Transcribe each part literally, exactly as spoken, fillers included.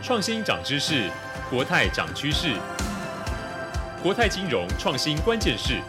创新涨知识，国泰涨趋势。国泰金融创新关键势。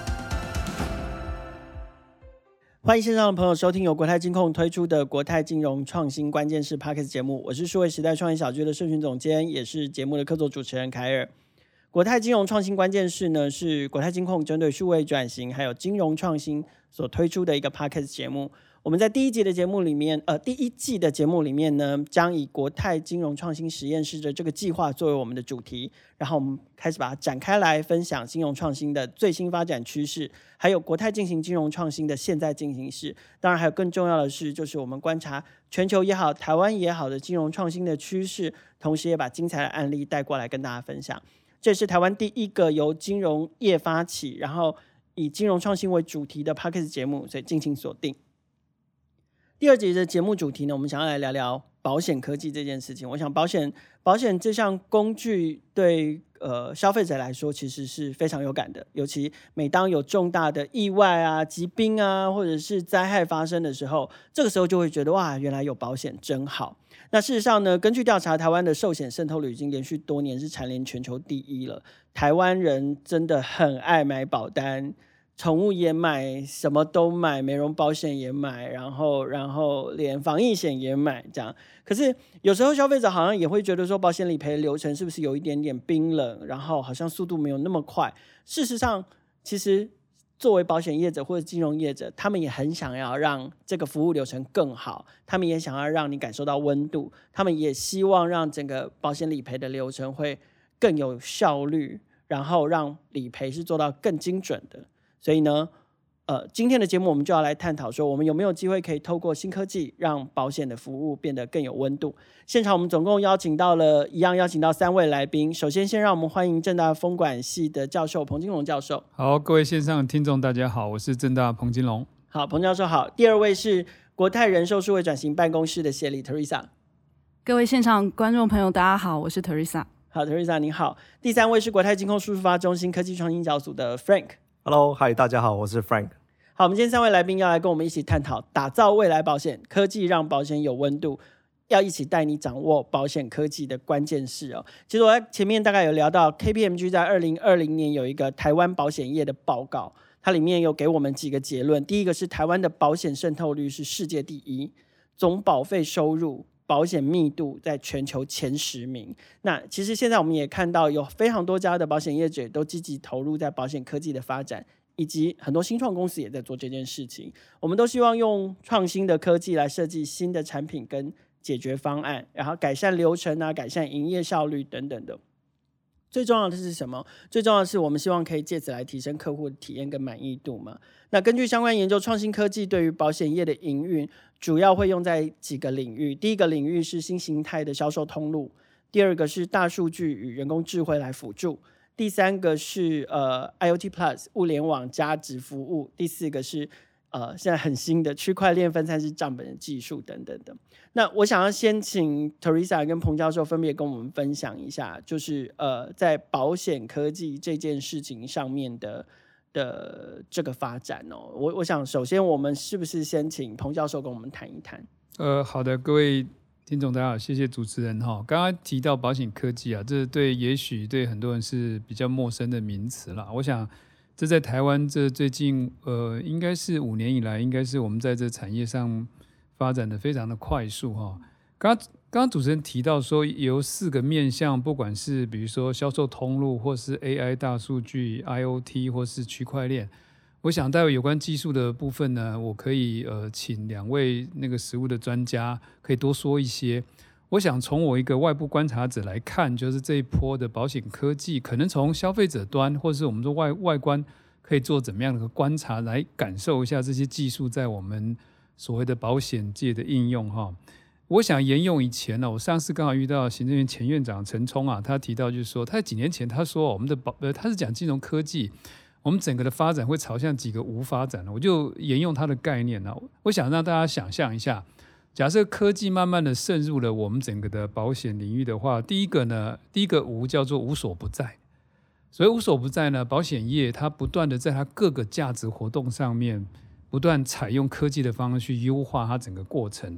欢迎线上的朋友收听由国泰金控推出的国泰金融创新关键势 Podcast 节目，我是数位时代创业小聚的社群总监，也是节目的客座主持人凯尔。国泰金融创新关键势呢，是国泰金控针对数位转型还有金融创新所推出的一个 Podcast 节目。我们在第一集的节目里面，呃，第一季的节目里面呢，将以国泰金融创新实验室的这个计划作为我们的主题，然后我们开始把它展开来分享金融创新的最新发展趋势，还有国泰进行金融创新的现在进行式。当然，还有更重要的是，就是我们观察全球也好、台湾也好的金融创新的趋势，同时也把精彩的案例带过来跟大家分享。这是台湾第一个由金融业发起，然后以金融创新为主题的 Podcast 节目，所以敬请锁定。第二集的节目主题呢，我们想要来聊聊保险科技这件事情。我想保险保险这项工具对呃消费者来说其实是非常有感的，尤其每当有重大的意外啊、疾病啊，或者是灾害发生的时候，这个时候就会觉得哇，原来有保险真好。那事实上呢，根据调查，台湾的寿险渗透率已经连续多年是蝉联全球第一了。台湾人真的很爱买保单。宠物也买，什么都买，美容保险也买，然后然后连防疫险也买，这样。可是有时候消费者好像也会觉得说，保险理赔的流程是不是有一点点冰冷，然后好像速度没有那么快。事实上，其实作为保险业者或者金融业者，他们也很想要让这个服务流程更好，他们也想要让你感受到温度，他们也希望让整个保险理赔的流程会更有效率，然后让理赔是做到更精准的。所以呢，呃，今天的节目我们就要来探讨说，我们有没有机会可以透过新科技，让保险的服务变得更有温度。现场我们总共邀请到了，一样邀请到三位来宾。首先，先让我们欢迎政大风管系的教授彭金龙教授。 好，各位线上的听众大家好，我是政大彭金龙。 好，彭教授好。第二位是国泰人寿数位转型办公室的协理 Teresa。 各位现场观众朋友大家好，我是 Teresa。 好 Teresa 你好。第三位是国泰金控数发中心科技创新小组的 Frank。Hello， 嗨，大家好，我是 Frank。 好，我们今天三位来宾要来跟我们一起探讨打造未来保险，科技让保险有温度，要一起带你掌握保险科技的关键势哦。其实我在前面大概有聊到 K P M G 在二零二零年有一个台湾保险业的报告，它里面有给我们几个结论。第一个是台湾的保险渗透率是世界第一，总保费收入保险密度在全球前十名。那其实现在我们也看到有非常多家的保险业者都积极投入在保险科技的发展，以及很多新创公司也在做这件事情。我们都希望用创新的科技来设计新的产品跟解决方案，然后改善流程啊，改善营业效率等等的。最重要的是什么？最重要的是我们希望可以借此来提升客户的体验跟满意度嘛。那根据相关研究，创新科技对于保险业的营运主要会用在几个领域。第一个领域是新形态的销售通路，第二个是大数据与人工智慧来辅助，第三个是呃 I O T Plus 物联网加值服务，第四个是呃现在很新的区块链分散式账本的技术等等的。那我想要先请 Teresa 跟彭教授分别跟我们分享一下，就是呃在保险科技这件事情上面的的这个发展哦。我我想首先我们是不是先请彭教授跟我们谈一谈？ 呃，好的，各位听众大家好，谢谢主持人哈。刚刚提到保险科技啊，这对也许对很多人是比较陌生的名词啦。我想这在台湾这最近呃，应该是五年以来，应该是我们在这产业上发展的非常的快速哈。刚刚刚刚主持人提到说，由四个面向，不管是比如说销售通路，或是 A I 大数据、I O T 或是区块链。我想待会有关技术的部分呢，我可以呃请两位那个实务的专家可以多说一些。我想从我一个外部观察者来看，就是这一波的保险科技，可能从消费者端或是我们说外外观，可以做怎么样的观察来感受一下这些技术在我们所谓的保险界的应用哈。我想沿用以前呢，我上次刚好遇到行政院前院长陈冲啊，他提到就是说，他几年前他说我们的保呃他是讲金融科技。我们整个的发展会朝向几个无发展，我就沿用它的概念呢。我想让大家想象一下，假设科技慢慢的渗入了我们整个的保险领域的话，第一个呢，第一个无叫做无所不在。所以无所不在呢，保险业它不断的在它各个价值活动上面，不断采用科技的方式去优化它整个过程。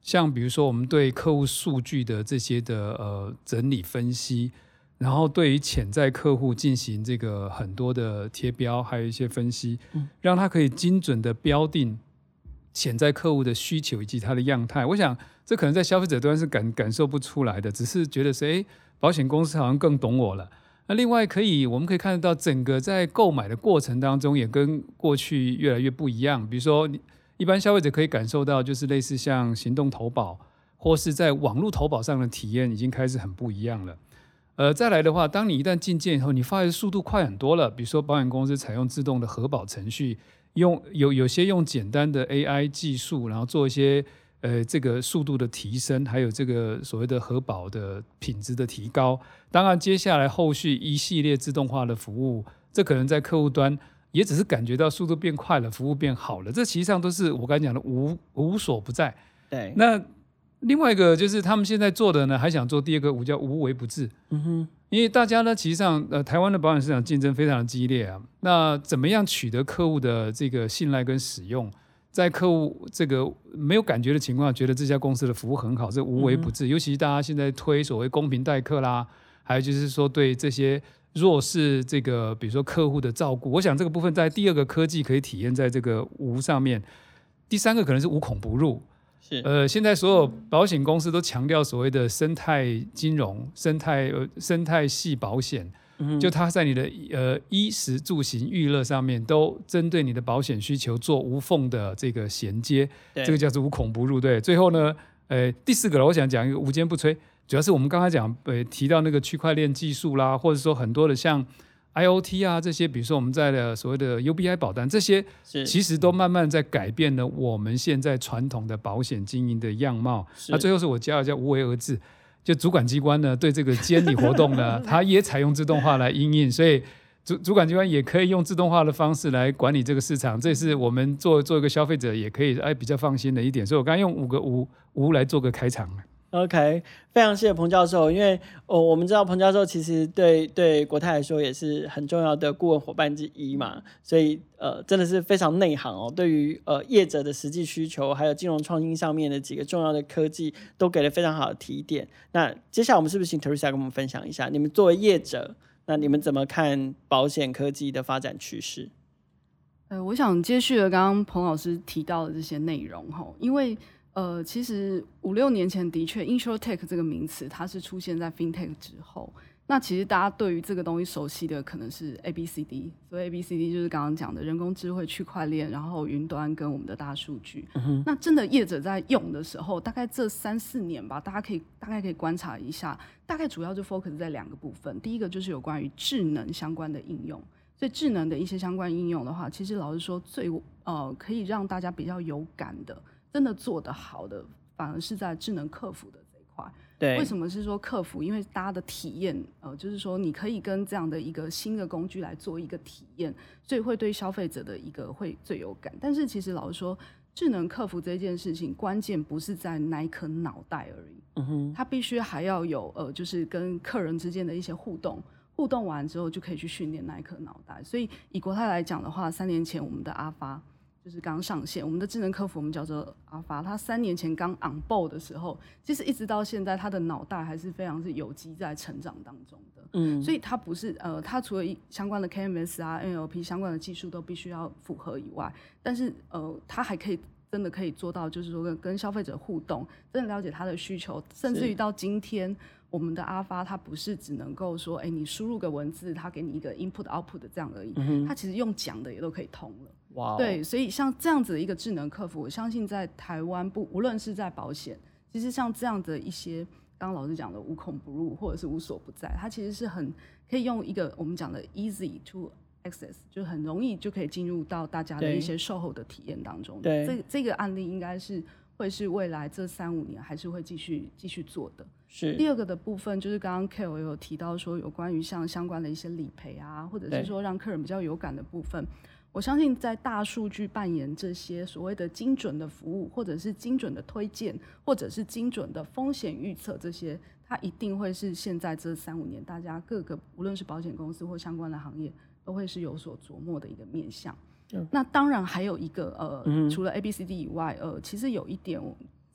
像比如说我们对客户数据的这些的呃整理分析，然后对于潜在客户进行这个很多的贴标，还有一些分析，嗯、让他可以精准的标定潜在客户的需求以及他的样态。我想这可能在消费者端是 感, 感受不出来的，只是觉得说哎，保险公司好像更懂我了。那另外可以我们可以看得到整个在购买的过程当中也跟过去越来越不一样。比如说一般消费者可以感受到就是类似像行动投保或是在网络投保上的体验已经开始很不一样了。呃，再来的话，当你一旦进件以后，你发现速度快很多了。比如说保险公司采用自动的核保程序，用有有些用简单的 A I 技术，然后做一些呃这个速度的提升，还有这个所谓的核保的品质的提高。当然，接下来后续一系列自动化的服务，这可能在客户端也只是感觉到速度变快了，服务变好了。这其实上都是我刚才讲的无无所不在。 对， 那。另外一个就是他们现在做的呢，还想做第二个，叫无微不至。嗯哼，因为大家呢，其实上呃，台湾的保险市场竞争非常的激烈啊。那怎么样取得客户的这个信赖跟使用，在客户这个没有感觉的情况下，觉得这家公司的服务很好，这无微不至。嗯、尤其大家现在推所谓公平待客啦，还有就是说对这些弱势这个，比如说客户的照顾，我想这个部分在第二个科技可以体验在这个无上面。第三个可能是无孔不入。 是呃，现在所有保险公司都强调所谓的生态金融、生态呃生态系保险，嗯、就它在你的呃衣食住行娱乐上面都针对你的保险需求做无缝的这个衔接，这个叫做无孔不入。对，最后呢，呃，第四个我想讲一个无坚不摧，主要是我们刚才讲呃提到那个区块链技术啦，或者说很多的像。I O T 啊，这些比如说我们在的所谓的 U B I 保单，这些其实都慢慢在改变了我们现在传统的保险经营的样貌。那最后是我加了叫无为而治，就主管机关呢对这个监理活动呢，它也采用自动化来因应，所以主主管机关也可以用自动化的方式来管理这个市场，这是我们做做一个消费者也可以哎比较放心的一点。所以我刚才用五个无无来做个开场。 OK， 非常谢谢彭教授，因为、哦、我们知道彭教授其实对对国泰来说也是很重要的顾问伙伴之一嘛，所以呃真的是非常内行哦，对于呃业者的实际需求，还有金融创新上面的几个重要的科技，都给了非常好的提点。那接下来我们是不是请 Teresa 跟我们分享一下，你们作为业者，那你们怎么看保险科技的发展趋势？ 呃，我想接续了刚刚彭老师提到的这些内容哈，因为。呃，其实五六年前的确 InsurTech 这个名词它是出现在 FinTech 之后，那其实大家对于这个东西熟悉的可能是 A B C D， 所以 A B C D 就是刚刚讲的人工智慧、区块链，然后云端跟我们的大数据、嗯、那真的业者在用的时候大概这三四年吧，大家可以大概可以观察一下，大概主要就 focus 在两个部分。第一个就是有关于智能相关的应用，所以智能的一些相关应用的话，其实老实说最呃可以让大家比较有感的真的做得好的反而是在智能客服的这一块。 对， 为什么是说客服？因为大家的体验呃，就是说你可以跟这样的一个新的工具来做一个体验，所以会对消费者的一个会最有感。但是其实老实说，智能客服这件事情关键不是在那一颗脑袋而已，嗯哼，它必须还要有呃，就是跟客人之间的一些互动，互动完之后就可以去训练那一颗脑袋。所以以国泰来讲的话，三年前我们的阿发就是刚上线，我们的智能客服我们叫做阿发，他三年前刚 on board 的时候，其实一直到现在，他的脑袋还是非常是有机在成长当中的。嗯，所以他不是呃，他除了相关的 K M S 啊、N L P 相关的技术都必须要符合以外，但是呃，他还可以真的可以做到，就是说跟跟消费者互动，真的了解他的需求，甚至于到今天。我们的阿发它不是只能够说，哎，你输入个文字，它给你一个 input output 这样而已，嗯、它其实用讲的也都可以通了。哇、wow ，对，所以像这样子的一个智能客服，我相信在台湾不无论是在保险，其实像这样的一些，刚刚老师讲的无孔不入或者是无所不在，它其实是很可以用一个我们讲的 easy to access， 就很容易就可以进入到大家的一些售后的体验当中。对，这这个案例应该是会是未来这三五年还是会继续继续做的。 是第二个的部分，就是刚刚 K O 有提到说有关于像相关的一些理赔啊，或者是说让客人比较有感的部分，我相信在大数据扮演这些所谓的精准的服务，或者是精准的推荐，或者是精准的风险预测，这些它一定会是现在这三五年大家各个无论是保险公司或相关的行业都会是有所琢磨的一个面向。嗯、那当然还有一个呃、嗯，除了 A B C D 以外，呃，其实有一点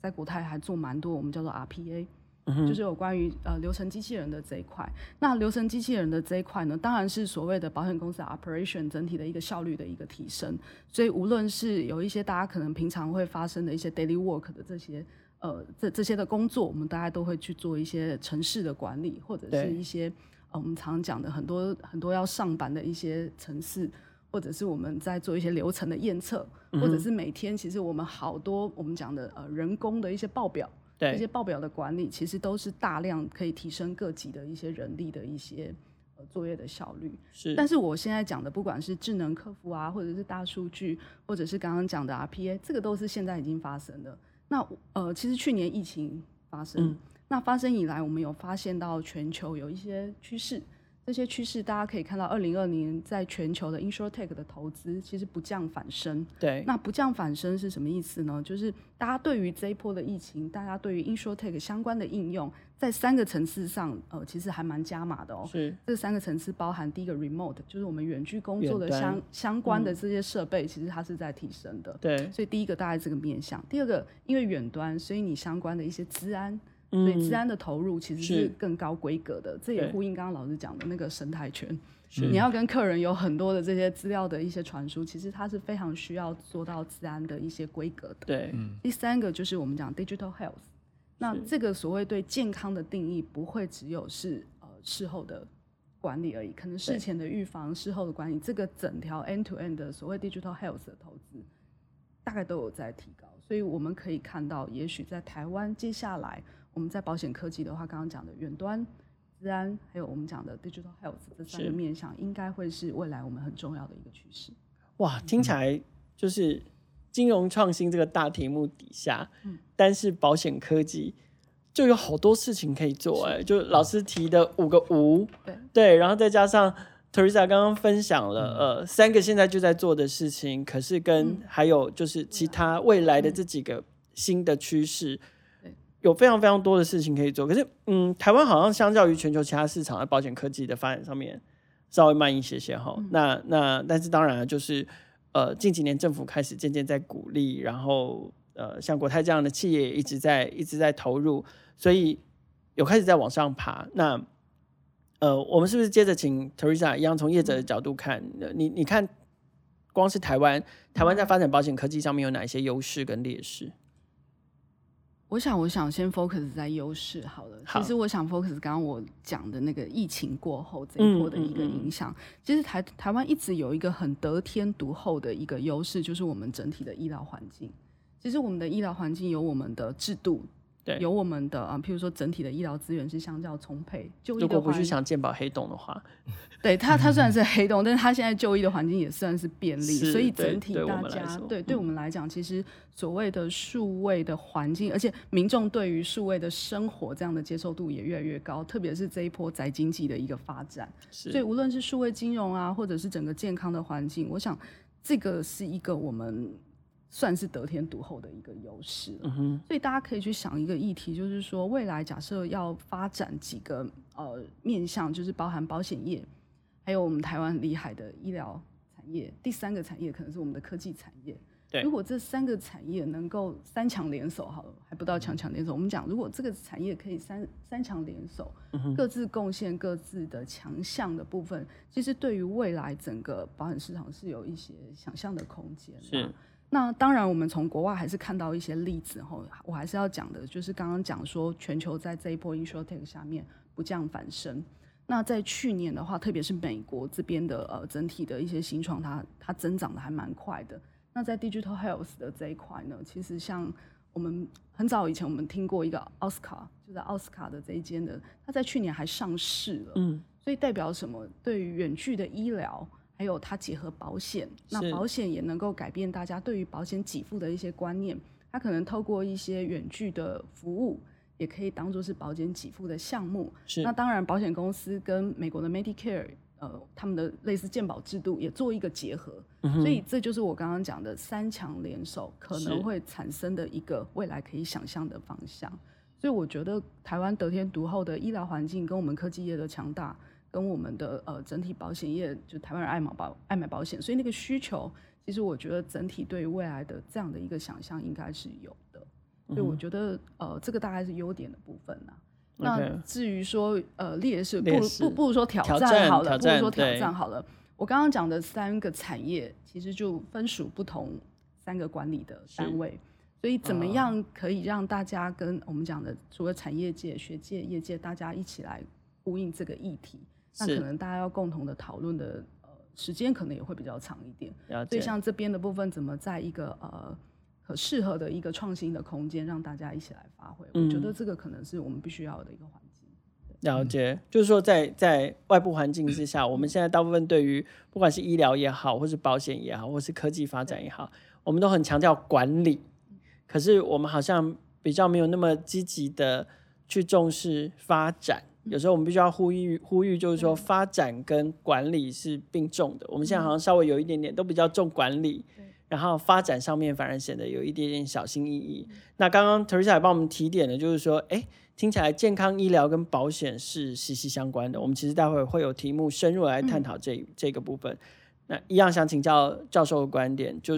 在国泰还做蛮多我们叫做 R P A， 嗯、 就是有关于呃流程机器人的这一块。那流程机器人的这一块呢，当然是所谓的保险公司的 operation 整体的一个效率的一个提升。所以无论是有一些大家可能平常会发生的一些 daily work 的这些呃这这些的工作，我们大家都会去做一些程式的管理，或者是一些呃我们常讲的很多很多要上版的一些程式，或者是我们在做一些流程的验测，嗯、或者是每天其实我们好多我们讲的呃人工的一些报表。这些报表的管理其实都是大量可以提升各级的一些人力的一些、呃、作业的效率。 是， 但是我现在讲的，不管是智能客服啊，或者是大数据，或者是刚刚讲的 R P A， 这个都是现在已经发生的。那呃，其实去年疫情发生，嗯、那发生以来，我们有发现到全球有一些趋势。这些趋势大家可以看到，二零二零年在全球的 InsurTech 的投资其实不降反升。 对， 那不降反升是什么意思呢？就是大家对于这一波的疫情，大家对于 InsurTech 相关的应用，在三个层次上，呃，其实还蛮加码的哦。 是， 这三个层次包含第一个 Remote， 就是我们远距工作的相相关的这些设备，嗯、其实它是在提升的。 对， 所以第一个大概这个面向。第二个，因为远端，所以你相关的一些资安。所以资安的投入其实是更高规格的，这也呼应刚刚老师讲的那个生态圈。你要跟客人有很多的这些资料的一些传输，其实它是非常需要做到资安的一些规格的。 对， 嗯、第三个就是我们讲 digital health， 那这个所谓对健康的定义不会只有是呃事后的管理而已，可能事前的预防、事后的管理，这个整条 end to end 的所谓 digital health 的投资，大概都有在提高。所以我们可以看到，也许在台湾接下来。我们在保险科技的话，刚刚讲的远端、资安，还有我们讲的 digital health 这三个面向，应该会是未来我们很重要的一个趋势。 哇，听起来就是金融创新这个大题目底下，嗯、但是保险科技就有好多事情可以做、欸。哎，就老师提的五个无， 对对，然后再加上 Teresa 刚刚分享了、嗯、呃三个现在就在做的事情，可是跟、嗯、还有就是其他未来的这几个新的趋势。有非常非常多的事情可以做，可是，嗯，台湾好像相较于全球其他市场的保险科技的发展上面稍微慢一些些哈、嗯。那那但是当然就是呃近几年政府开始渐渐在鼓励，然后呃像国泰这样的企业也一直在一直在投入，所以有开始在往上爬。那呃我们是不是接着请 Teresa 一样从业者的角度看，你你看光是台湾台湾在发展保险科技上面有哪一些优势跟劣势？ 我想，我想先 focus 在优势好了。 好， 其实我想 focus 刚刚我讲的那个疫情过后这一波的一个影响。嗯嗯嗯、其实台台湾一直有一个很得天独厚的一个优势，就是我们整体的医疗环境。其实我们的医疗环境有我们的制度，对，有我们的啊，譬如说整体的医疗资源是相较充沛。就医的如果不是想健保黑洞的话， 对它它虽然是黑洞，但是它现在就医的环境也算是便利，所以整体大家对对我们来讲，其实所谓的数位的环境，而且民众对于数位的生活这样的接受度也越来越高，特别是这一波宅经济的一个发展，所以无论是数位金融啊，或者是整个健康的环境，我想这个是一个我们算是得天独厚的一个优势了、嗯、所以大家可以去想一个议题，就是说未来假设要发展几个呃面向，就是包含保险业，还有我们台湾很厉害的医疗产业，第三个产业可能是我们的科技产业。如果这三个产业能够三强联手，好了，还不到强强联手。我们讲，如果这个产业可以三三强联手，嗯、各自贡献各自的强项的部分，其实对于未来整个保险市场是有一些想象的空间。 是。 那当然，我们从国外还是看到一些例子哈，我还是要讲的，就是刚刚讲说，全球在这一波 InsurTech 下面不降反升。那在去年的话，特别是美国这边的呃整体的一些新创，它它增长的还蛮快的。那在 Digital Health 的这一块呢，其实像我们很早以前我们听过一个奥斯卡，就是奥斯卡的这一间的，它在去年还上市了，嗯，所以代表什么？对于远距的医疗，还有它结合保险，那保险也能够改变大家对于保险给付的一些观念，它可能透过一些远距的服务，也可以当作是保险给付的项目。那当然，保险公司跟美国的 Medicare。呃，他们的类似健保制度也做一个结合、嗯，所以这就是我刚刚讲的三强联手可能会产生的一个未来可以想象的方向。所以我觉得台湾得天独厚的医疗环境，跟我们科技业的强大，跟我们的呃整体保险业，就台湾人爱买保爱买保险，所以那个需求，其实我觉得整体对于未来的这样的一个想象应该是有的。 所以我觉得呃这个大概是优点的部分啊。 Okay. 那至于说呃劣势，不劣势如不不如说挑挑战好了， 挑战不如说挑战好了。我刚刚讲的三个产业，其实就分属不同三个管理的单位，所以怎么样可以让大家跟我们讲的除了产业界、学界、业界，大家一起来呼应这个议题，那可能大家要共同的讨论的呃时间可能也会比较长一点。所以像这边的部分，怎么在一个呃可适合的一个创新的空间，让大家一起来发挥，嗯、我觉得这个可能是我们必须要有的一个环境。 了解，就是说在在外部环境之下，我们现在大部分对于不管是医疗也好，或是保险也好，或是科技发展也好，我们都很强调管理，可是我们好像比较没有那么积极的去重视发展。有时候我们必须要呼吁呼吁，就是说发展跟管理是并重的。我们现在好像稍微有一点点都比较重管理，然后发展上面反而显得有一点点小心翼翼。那刚刚 Teresa 也帮我们提点的，就是说，哎。听起来健康医疗跟保险是息息相关的，我们其实待会会有题目深入来探讨这、嗯、这个部分。那一样想请教教授的观点，就是、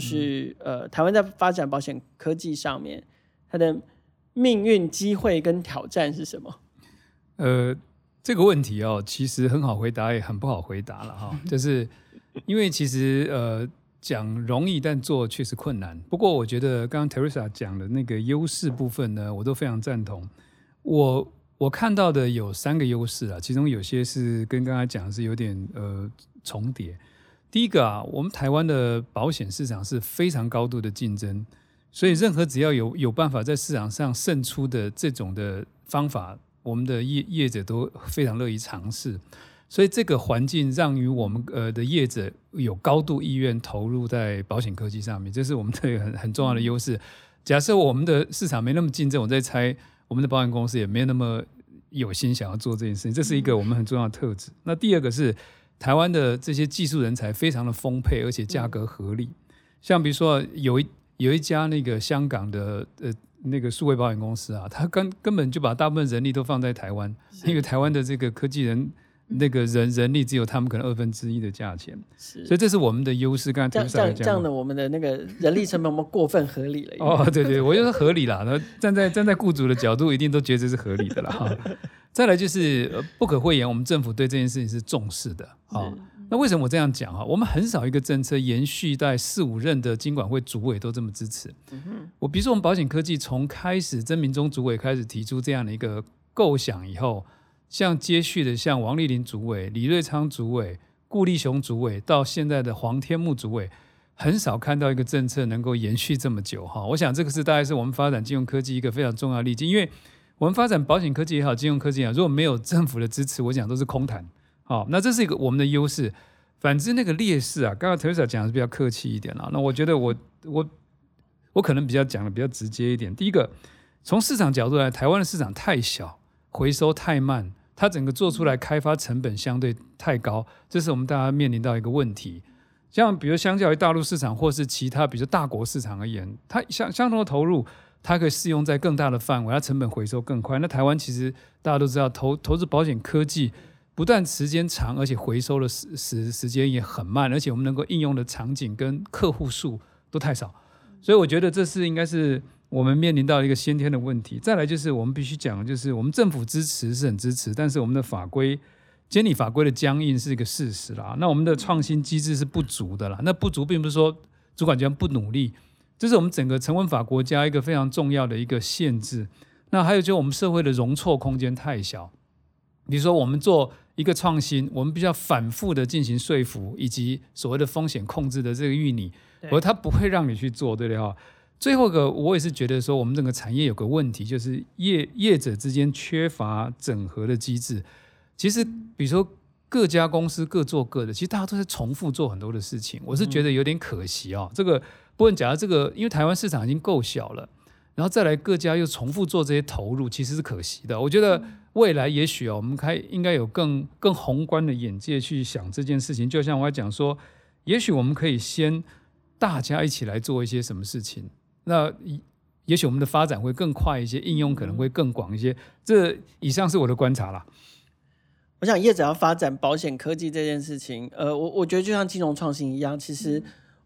嗯、呃，台湾在发展保险科技上面，它的命运、机会跟挑战是什么？ 呃，这个问题哦，其实很好回答，也很不好回答了哈。就是因为其实呃讲容易，但做确实困难。不过我觉得刚刚 Teresa 讲的那个优势部分呢，我都非常赞同。我我看到的有三个优势啊，其中有些是跟刚才讲的是有点呃重叠。第一个啊，我们台湾的保险市场是非常高度的竞争，所以任何只要有有办法在市场上胜出的这种的方法，我们的业业者都非常乐意尝试。所以这个环境让于我们呃的业者有高度意愿投入在保险科技上面，这是我们的很很重要的优势。假设我们的市场没那么竞争，我在猜。我们的保险公司也没有那么有心想要做这件事情，这是一个我们很重要的特质。那第二个是台湾的这些技术人才非常的丰沛，而且价格合理。像比如说有一有一家那个香港的呃那个数位保险公司啊，他根根本就把大部分人力都放在台湾，因为台湾的这个科技人那个人人力只有他们可能二分之一的价钱，所以这是我们的优势。刚才这样这样的，我们的那个人力成本有没有过分合理了？ 哦，对对，我觉得合理啦。站在站在雇主的角度，一定都觉得这是合理的啦。再来就是、呃、不可讳言，我们政府对这件事情是重视的。哦、那为什么我这样讲啊？我们很少一个政策延续在四五任的金管会主委都这么支持。嗯、我比如说我们保险科技从开始曾明忠主委开始提出这样的一个构想以后。像接续的像王丽玲主委、李瑞昌主委、顾立雄主委到现在的黄天木主委，很少看到一个政策能够延续这么久哈。我想这个是大概是我们发展金融科技一个非常重要的例子，因为我们发展保险科技也好，金融科技也好，如果没有政府的支持，我想都是空谈。好，那这是一个我们的优势。反之那个劣势啊，刚刚 Teresa 讲的是比较客气一点啦。那我觉得我我我可能比较讲的比较直接一点。第一个，从市场角度来，台湾的市场太小。回收太慢，它整个做出来开发成本相对太高，这是我们大家面临到一个问题。像比如相较于大陆市场或是其他比如大国市场而言，它相相同的投入，它可以适用在更大的范围，它成本回收更快。那台湾其实大家都知道，投投资保险科技不但时间长，而且回收的时时时间也很慢，而且我们能够应用的场景跟客户数都太少，所以我觉得这是应该是我们面临到一个先天的问题。再来就是我们必须讲，就是我们政府支持是很支持，但是我们的法规监理法规的僵硬是一个事实啦。那我们的创新机制是不足的啦。那不足并不是说主管机关不努力，这是我们整个成文法国家一个非常重要的一个限制。那还有就是我们社会的容错空间太小。比如说我们做一个创新，我们必须要反复的进行说服，以及所谓的风险控制的这个预拟，而它不会让你去做，对不对？最后一个，我也是觉得说，我们整个产业有个问题，就是业业者之间缺乏整合的机制。其实，比如说各家公司各做各的，其实大家都在重复做很多的事情，我是觉得有点可惜哦。这个不过讲到这个，因为台湾市场已经够小了，然后再来各家又重复做这些投入，其实是可惜的。我觉得未来也许哦，我们开应该有更更宏观的眼界去想这件事情。就像我讲说，也许我们可以先大家一起来做一些什么事情。那也许我们的发展会更快一些，应用可能会更广一些。这以上是我的观察啦。 我想业者要发展保险科技这件事情，呃，我我觉得就像金融创新一样，其实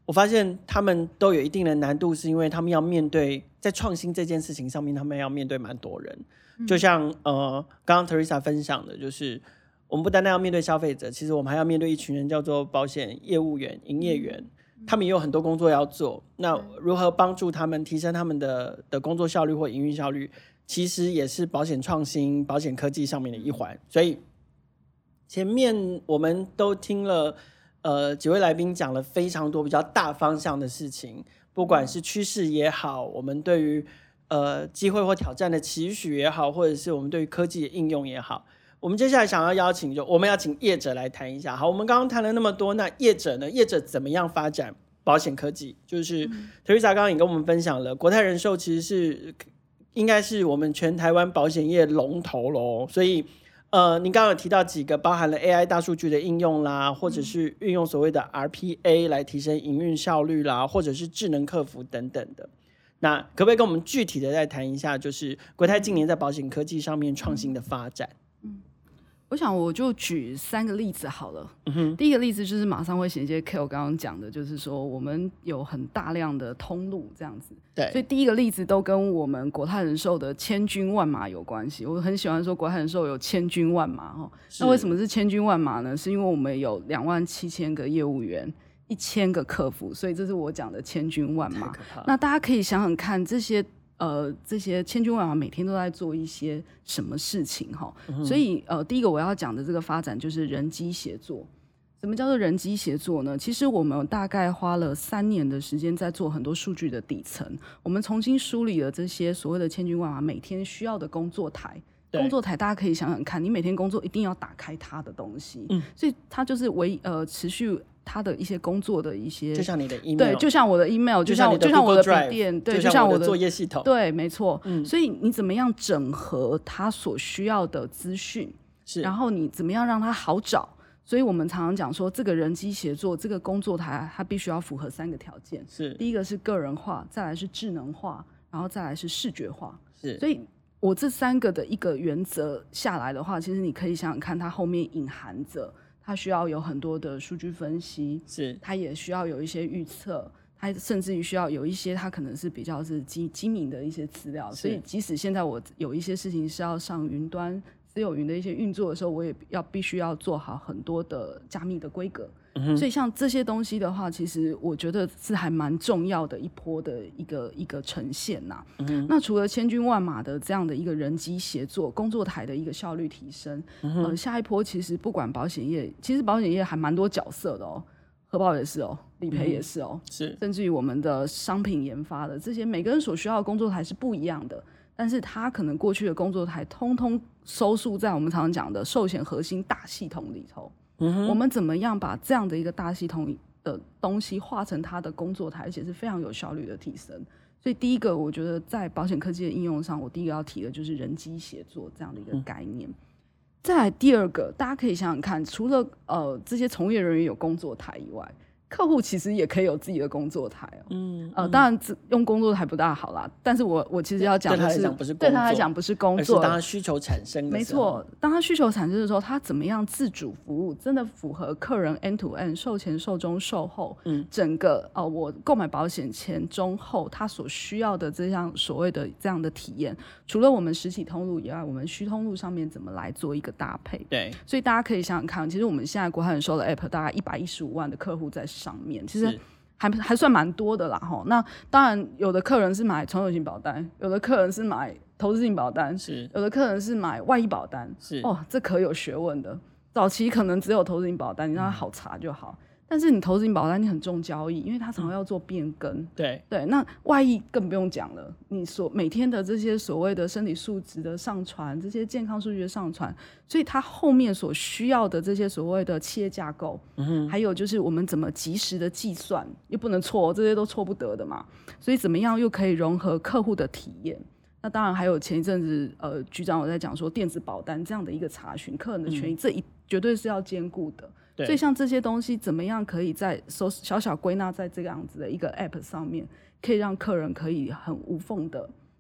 我发现他们都有一定的难度，是因为他们要面对在创新这件事情上面，他们要面对蛮多人。嗯、就像呃，刚刚 Teresa 分享的，就是我们不单单要面对消费者，其实我们还要面对一群人，叫做保险业务员、营业员，嗯、他们也有很多工作要做。那如何帮助他们提升他们的的工作效率或营运效率，其实也是保险创新、保险科技上面的一环。所以前面我们都听了。呃，几位来宾讲了非常多比较大方向的事情，不管是趋势也好，我们对于呃机会或挑战的期许也好，或者是我们对于科技的应用也好，我们接下来想要邀请，就我们要请业者来谈一下。好，我们刚刚谈了那么多，那业者呢？业者怎么样发展保险科技？就是、嗯、Teresa 刚刚也跟我们分享了，国泰人寿其实是应该是我们全台湾保险业龙头咯，所以。呃，您刚刚有提到几个包含了 A I 大数据的应用啦，或者是运用所谓的 R P A 来提升营运效率啦，或者是智能客服等等的。那可不可以跟我们具体的再谈一下，就是国泰近年在保险科技上面创新的发展？ 嗯，我想我就举三个例子好了。嗯哼，第一个例子就是马上会衔接 K 我刚刚讲的，就是说我们有很大量的通路这样子。对，所以第一个例子都跟我们国泰人寿的千军万马有关系。我很喜欢说国泰人寿有千军万马哦。那为什么是千军万马呢？是因为我们有两万七千个业务员，一千个客服，所以这是我讲的千军万马。那大家可以想想看，这些呃这些千军万马每天都在做一些什么事情哈？嗯、所以呃，第一个我要讲的这个发展就是人机协作。什么叫做人机协作呢？其实我们大概花了三年的时间在做很多数据的底层，我们重新梳理了这些所谓的千军万马每天需要的工作台。工作台大家可以想想看，你每天工作一定要打开它的东西，嗯、所以它就是为呃持续它的一些工作的一些， 就像你的 email， 对，就像我的 email， 就像就像我的笔电，对， 就像我的作业系统， 对，没错。嗯、所以你怎么样整合它所需要的资讯，是，然后你怎么样让它好找？所以我们常常讲说，这个人机协作，这个工作台，它必须要符合三个条件。是，第一个是个人化，再来是智能化，然后再来是视觉化。是，所以我这三个的一个原则下来的话，其实你可以想想看，它后面隐含着，它需要有很多的数据分析，是，它也需要有一些预测，它甚至于需要有一些它可能是比较是机机敏的一些资料。所以即使现在我有一些事情是要上云端。私有云的一些运作的时候，我也要必须要做好很多的加密的规格、嗯、所以像这些东西的话，其实我觉得是还蛮重要的一波的一个一个呈现呐、嗯。那除了千军万马的这样的一个人机协作，工作台的一个效率提升，嗯呃、下一波其实不管保险业，其实保险业还蛮多角色的哦，核保也是哦，理赔也是哦，嗯、是，甚至于我们的商品研发的这些，每个人所需要的工作台是不一样的。但是他可能过去的工作台通通收束在我们常常讲的寿险核心大系统里头、嗯、我们怎么样把这样的一个大系统的东西化成他的工作台，而且是非常有效率的提升。所以第一个我觉得在保险科技的应用上，我第一个要提的就是人机协作这样的一个概念、嗯、再来第二个，大家可以想想看，除了呃这些从业人员有工作台以外，客户其实也可以有自己的工作台哦，嗯，呃，当然用工作台不大好啦，但是我我其实要讲的是，对他来讲不是工作， 而是当他需求产生的时候， 没错，当他需求产生的时候，他怎么样自主服务，真的符合客人 end to end 售前、售中、售后，嗯，整个呃我购买保险前、中、后他所需要的这样所谓的这样的体验，除了我们实体通路以外，我们虚通路上面怎么来做一个搭配？对，所以大家可以想想看，其实我们现在国泰人寿的 app 大概一百一十五万的客户在上面，其实还还算蛮多的啦齁。那当然，有的客人是买传统型保单，有的客人是买投资型保单，是有的客人是买外溢保单，是哦，这可有学问的。早期可能只有投资型保单，你让它好查就好。嗯，但是你投资型保单你很重交易，因为它常常要做变更、嗯、对对，那外溢更不用讲了，你所每天的这些所谓的身体素质的上传，这些健康数据的上传，所以它后面所需要的这些所谓的企业架构、嗯、还有就是我们怎么及时的计算又不能错，这些都错不得的嘛，所以怎么样又可以融合客户的体验。那当然还有前一阵子呃，局长有在讲说电子保单这样的一个查询客人的权益、嗯、这一绝对是要兼顾的。所以像这些东西怎么样可以在小小归纳在这个样子的一个 app 上面，可以让客人可以很无缝的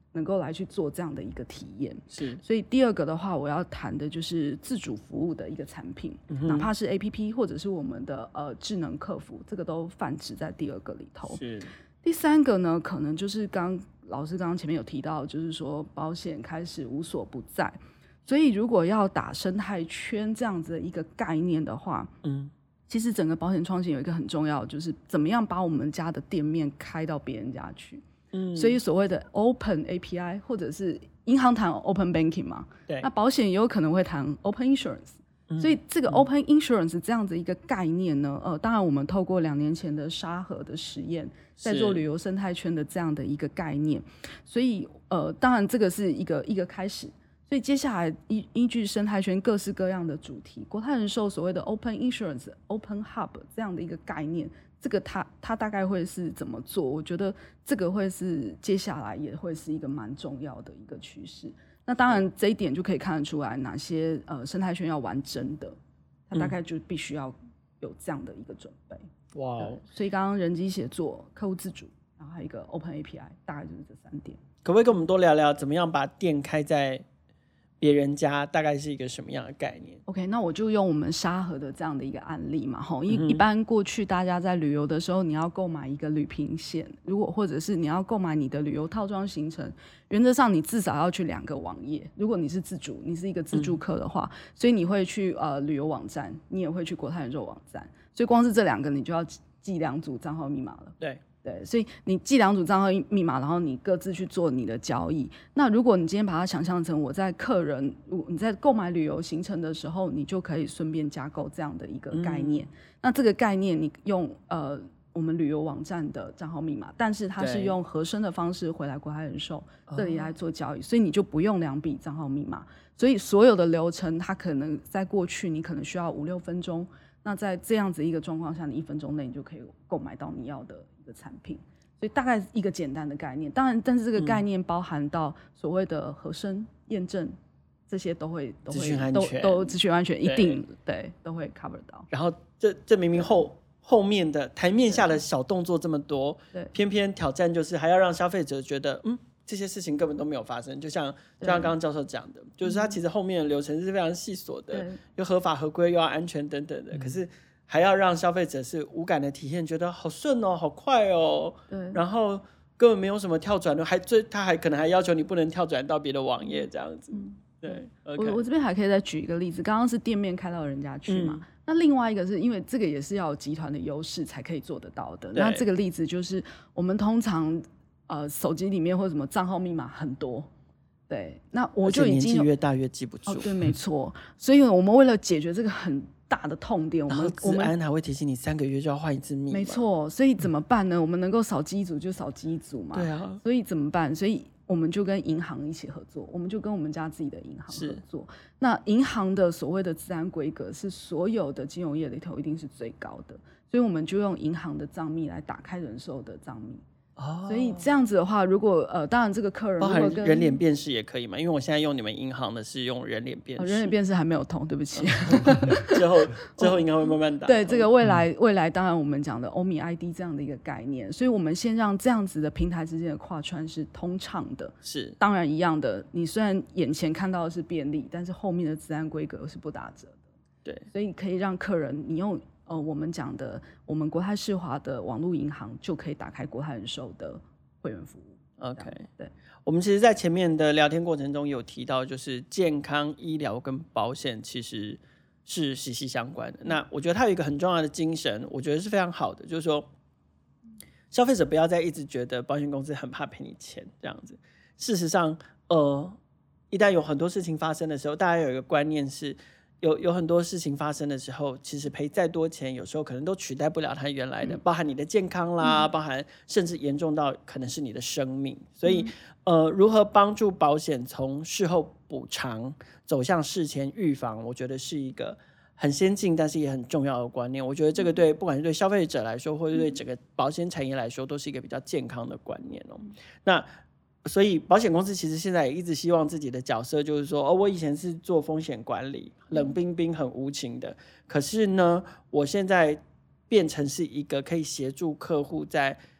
能够来去做这样的一个体验。 是， 所以第二个的话，我要谈的就是自主服务的一个产品，嗯、哪怕是 A P P 或者是我们的呃智能客服，这个都泛指在第二个里头。 是。 第三个呢，可能就是刚老师刚刚前面有提到，就是说保险开始无所不在，所以如果要打生态圈这样子的一个概念的话，嗯，其实整个保险创新有一个很重要，就是怎么样把我们家的店面开到别人家去。嗯，所以所谓的 Open A P I 或者是银行谈 Open Banking 嘛，对，那保险也有可能会谈 Open Insurance。所以这个 Open Insurance 这样子一个概念呢，呃，当然我们透过两年前的沙盒的实验，在做旅游生态圈的这样的一个概念，所以呃，当然这个是一个一个开始。所以接下来依依据生态圈各式各样的主题，国泰人寿所谓的 Open Insurance、Open Hub 这样的一个概念，这个它它大概会是怎么做？我觉得这个会是接下来也会是一个蛮重要的一个趋势。那当然这一点就可以看得出来哪些呃生态圈要玩真的，它大概就必须要有这样的一个准备。哇、wow 呃，所以刚刚人机协作、客户自主，然后还有一个 Open A P I， 大概就是这三点。 可不可以跟我们多聊聊怎么样把店开在别人家，大概是一个什么样的概念 ？OK， 那我就用我们沙盒的这样的一个案例嘛，哈、嗯，一般过去大家在旅游的时候，你要购买一个旅平线，如果或者是你要购买你的旅游套装行程，原则上你至少要去两个网页。如果你是自主，你是一个自助客的话，嗯、所以你会去呃旅游网站，你也会去国泰人寿网站，所以光是这两个你就要记两组账号密码了。 对。 对，所以你记两组账号密码，然后你各自去做你的交易。那如果你今天把它想象成我在客人你在购买旅游行程的时候，你就可以顺便加购这样的一个概念。嗯、那这个概念你用呃我们旅游网站的账号密码，但是它是用合生的方式回来国泰人寿这里来做交易，所以你就不用两笔账号密码。所以所有的流程，它可能在过去你可能需要五六分钟。那在这样子一个状况下，你一分钟内你就可以购买到你要的一个产品，所以大概一个简单的概念。当然，但是这个概念包含到所谓的核身验证，这些都会都会资讯安全都都资讯安全一定 对, 对都会 cover 到。 然后这这明明后后面的台面下的小动作这么多，对，偏偏挑战就是还要让消费者觉得嗯。这些事情根本都没有发生，就像就像刚刚教授讲的，就是它其实后面的流程是非常细琐的，又合法合规又要安全等等的，可是还要让消费者是无感的体验，觉得好顺哦，好快哦，对，然后根本没有什么跳转的，还最他还可能还要求你不能跳转到别的网页这样子。嗯、对， okay 我我这边还可以再举一个例子，刚刚是店面开到人家去嘛。嗯，那另外一个是因为这个也是要有集团的优势才可以做得到的。那这个例子就是我们通常呃手机里面或者什么账号密码很多，对，那我就已经年纪越大越记不住。 哦，对，没错。所以我们为了解决这个很大的痛点，我们资安还会提醒你三个月就要换一次密码。 没错，所以怎么办呢？我们能够少记一组就少记一组嘛。 对啊。 所以怎么办？所以我们就跟银行一起合作，我们就跟我们家自己的银行合作。那银行的所谓的资安规格是所有的金融业里头一定是最高的，所以我们就用银行的账密来打开人寿的账密。哦，所以这样子的话，如果呃，当然这个客人包含人脸辨识也可以嘛？因为我现在用你们银行的是用人脸辨识， 哦、人脸辨识还没有通，对不起。 之后之后应该会慢慢打。 对，这个未来、嗯、未来当然我们讲的欧米 I D 这样的一个概念，所以我们先让这样子的平台之间的跨串是通畅的。 是， 当然一样的，你虽然眼前看到的是便利，但是后面的资安规格是不打折的。 对， 所以可以让客人你用。呃，我们讲的，我们国泰世华的网络银行就可以打开国泰人寿的会员服务。 OK， 对， 我们其实，在前面的聊天过程中有提到，就是健康、医疗跟保险其实是息息相关的。那我觉得它有一个很重要的精神，我觉得是非常好的，就是说，消费者不要再一直觉得保险公司很怕赔你钱这样子。事实上，呃，一旦有很多事情发生的时候，大家有一个观念是。有有很多事情发生的时候，其实赔再多钱，有时候可能都取代不了它原来的，嗯、包含你的健康啦，嗯、包含甚至严重到可能是你的生命。所以，嗯、呃，如何帮助保险从事后补偿走向事前预防，我觉得是一个很先进，但是也很重要的观念。我觉得这个对不管是对消费者来说，或者对整个保险产业来说，都是一个比较健康的观念哦。那。所以保险公司其实现在也一直希望自己的角色就是说，哦，我以前是做风险管理，冷冰冰很无情的，可是呢，我现在变成是一个可以协助客户在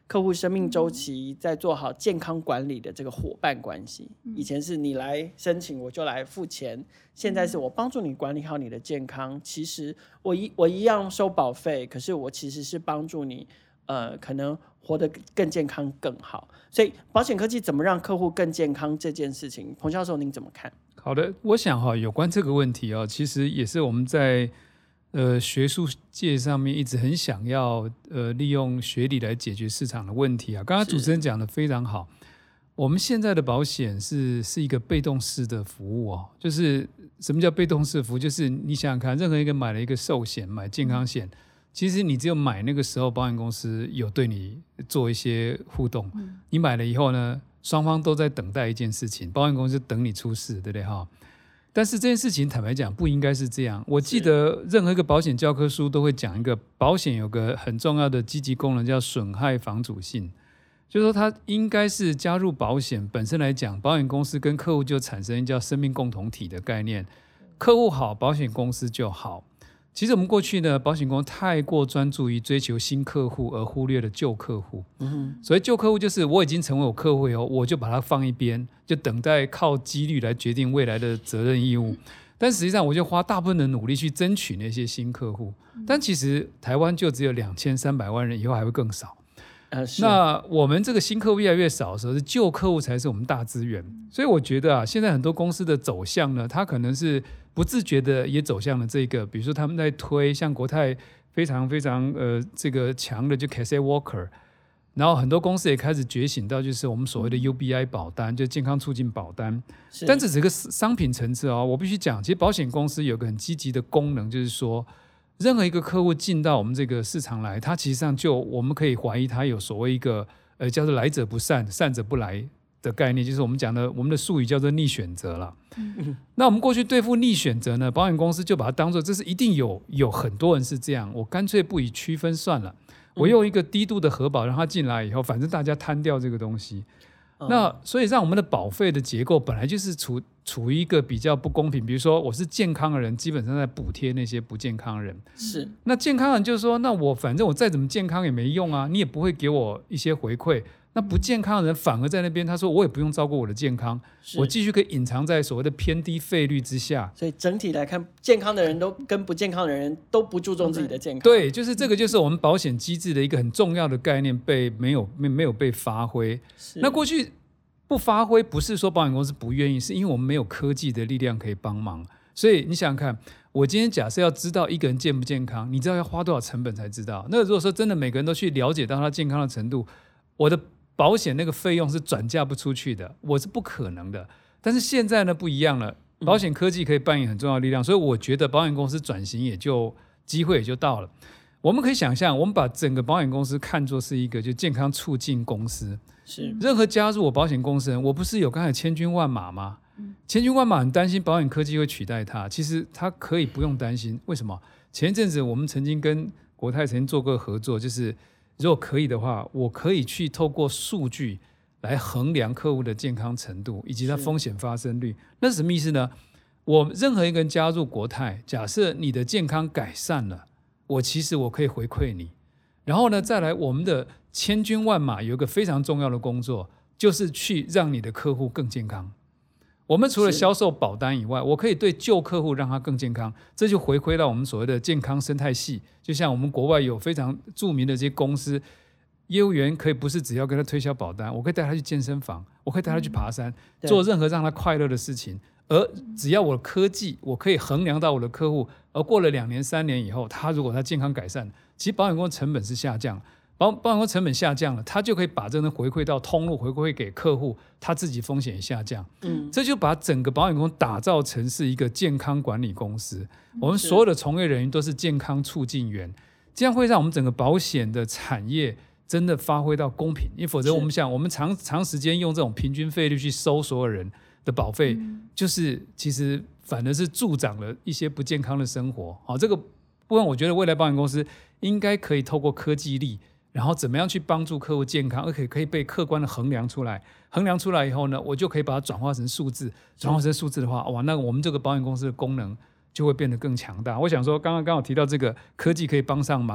客户生命周期，在做好健康管理的这个伙伴关系。以前是你来申请我就来付钱，现在是我帮助你管理好你的健康。其实我一我一样收保费，可是我其实是帮助你，呃，可能活得更健康更好。所以保险科技怎么让客户更健康这件事情，彭教授您怎么看？ 好的，我想哈，有关这个问题啊，其实也是我们在呃学术界上面一直很想要呃利用学理来解决市场的问题啊。刚刚主持人讲的非常好，我们现在的保险是是一个被动式的服务哦，就是什么叫被动式服务？就是你想想看，任何一个买了一个寿险、买健康险，其实你只有买那个时候，保险公司有对你做一些互动。嗯、你买了以后呢，双方都在等待一件事情，保险公司等你出事，对不对哈？但是这件事情坦白讲不应该是这样。我记得任何一个保险教科书都会讲一个保险有个很重要的积极功能叫损害防阻性，就是说它应该是加入保险本身来讲，保险公司跟客户就产生叫生命共同体的概念，客户好保险公司就好。其实我们过去呢，保险公司太过专注于追求新客户，而忽略了旧客户。嗯、所以旧客户就是我已经成为我客户以后，我就把它放一边，就等待靠几率来决定未来的责任义务。但实际上，我就花大部分的努力去争取那些新客户。但其实台湾就只有两千三百万人，以后还会更少。呃、那我们这个新客户越来越少的时候，是旧客户才是我们大资源。所以我觉得啊，现在很多公司的走向呢，它可能是不自觉的也走向了这个，比如说他们在推像国泰非常非常呃这个强的就 Cassette Walker， 然后很多公司也开始觉醒到就是我们所谓的 U B I 保单，就健康促进保单。但这只是个商品层次哦，我必须讲，其实保险公司有个很积极的功能，就是说任何一个客户进到我们这个市场来，他其实上就我们可以怀疑他有所谓一个呃叫做来者不善，善者不来的概念，就是我们讲的我们的术语叫做逆选择了。嗯、那我们过去对付逆选择呢，保险公司就把它当作这是一定有有很多人是这样，我干脆不以区分算了，我用一个低度的核保让他进来以后，反正大家摊掉这个东西。嗯、那所以让我们的保费的结构本来就是处处于一个比较不公平，比如说我是健康的人，基本上在补贴那些不健康的人。是，那健康人就是说，那我反正我再怎么健康也没用啊，你也不会给我一些回馈。那不健康的人反而在那边，他说我也不用照顾我的健康，我继续可以隐藏在所谓的偏低费率之下。 所以整体来看，健康的人都跟不健康的人都不注重自己的健康。 对，就是这个，就是我们保险机制的一个很重要的概念被没有没没有被发挥。那过去不发挥，不是说保险公司不愿意，是因为我们没有科技的力量可以帮忙。所以你想想看，我今天假设要知道一个人健不健康，你知道要花多少成本才知道？那如果说真的每个人都去了解到他健康的程度，我的保险那个费用是转嫁不出去的，我是不可能的。但是现在呢不一样了，保险科技可以扮演很重要的力量，所以我觉得保险公司转型也就机会也就到了。我们可以想象，我们把整个保险公司看作是一个就健康促进公司，是任何加入我保险公司人，我不是有刚才千军万马吗？千军万马很担心保险科技会取代它，其实它可以不用担心。为什么？前一阵子我们曾经跟国泰曾经做过合作，就是如果可以的话，我可以去透过数据来衡量客户的健康程度以及它风险发生率。那是什么意思呢？我任何一个人加入国泰，假设你的健康改善了，我其实我可以回馈你。然后呢，再来我们的千军万马有一个非常重要的工作，就是去让你的客户更健康。我们除了销售保单以外，我可以对旧客户让他更健康，这就回归到我们所谓的健康生态系。就像我们国外有非常著名的这些公司，业务员可以不是只要跟他推销保单，我可以带他去健身房，我可以带他去爬山，嗯、做任何让他快乐的事情。而只要我的科技，我可以衡量到我的客户，而过了两年、三年以后，他如果他健康改善，其实保险公司成本是下降。保保险公司成本下降了，他就可以把这个回馈到通路，回馈给客户，他自己风险也下降。嗯，这就把整个保险公司打造成是一个健康管理公司。嗯、我们所有的从业人员都是健康促进员，这样会让我们整个保险的产业真的发挥到公平。因为否则我们想，我们长长时间用这种平均费率去收所有人的保费，嗯、就是其实反而是助长了一些不健康的生活。好，这个部分我觉得未来保险公司应该可以透过科技力。然后怎么样去帮助客户健康，而且可以被客观的衡量出来。衡量出来以后呢，我就可以把它转化成数字。转化成数字的话，哇，那我们这个保险公司的功能就会变得更强大。我想说，刚刚刚好提到这个科技可以帮上忙，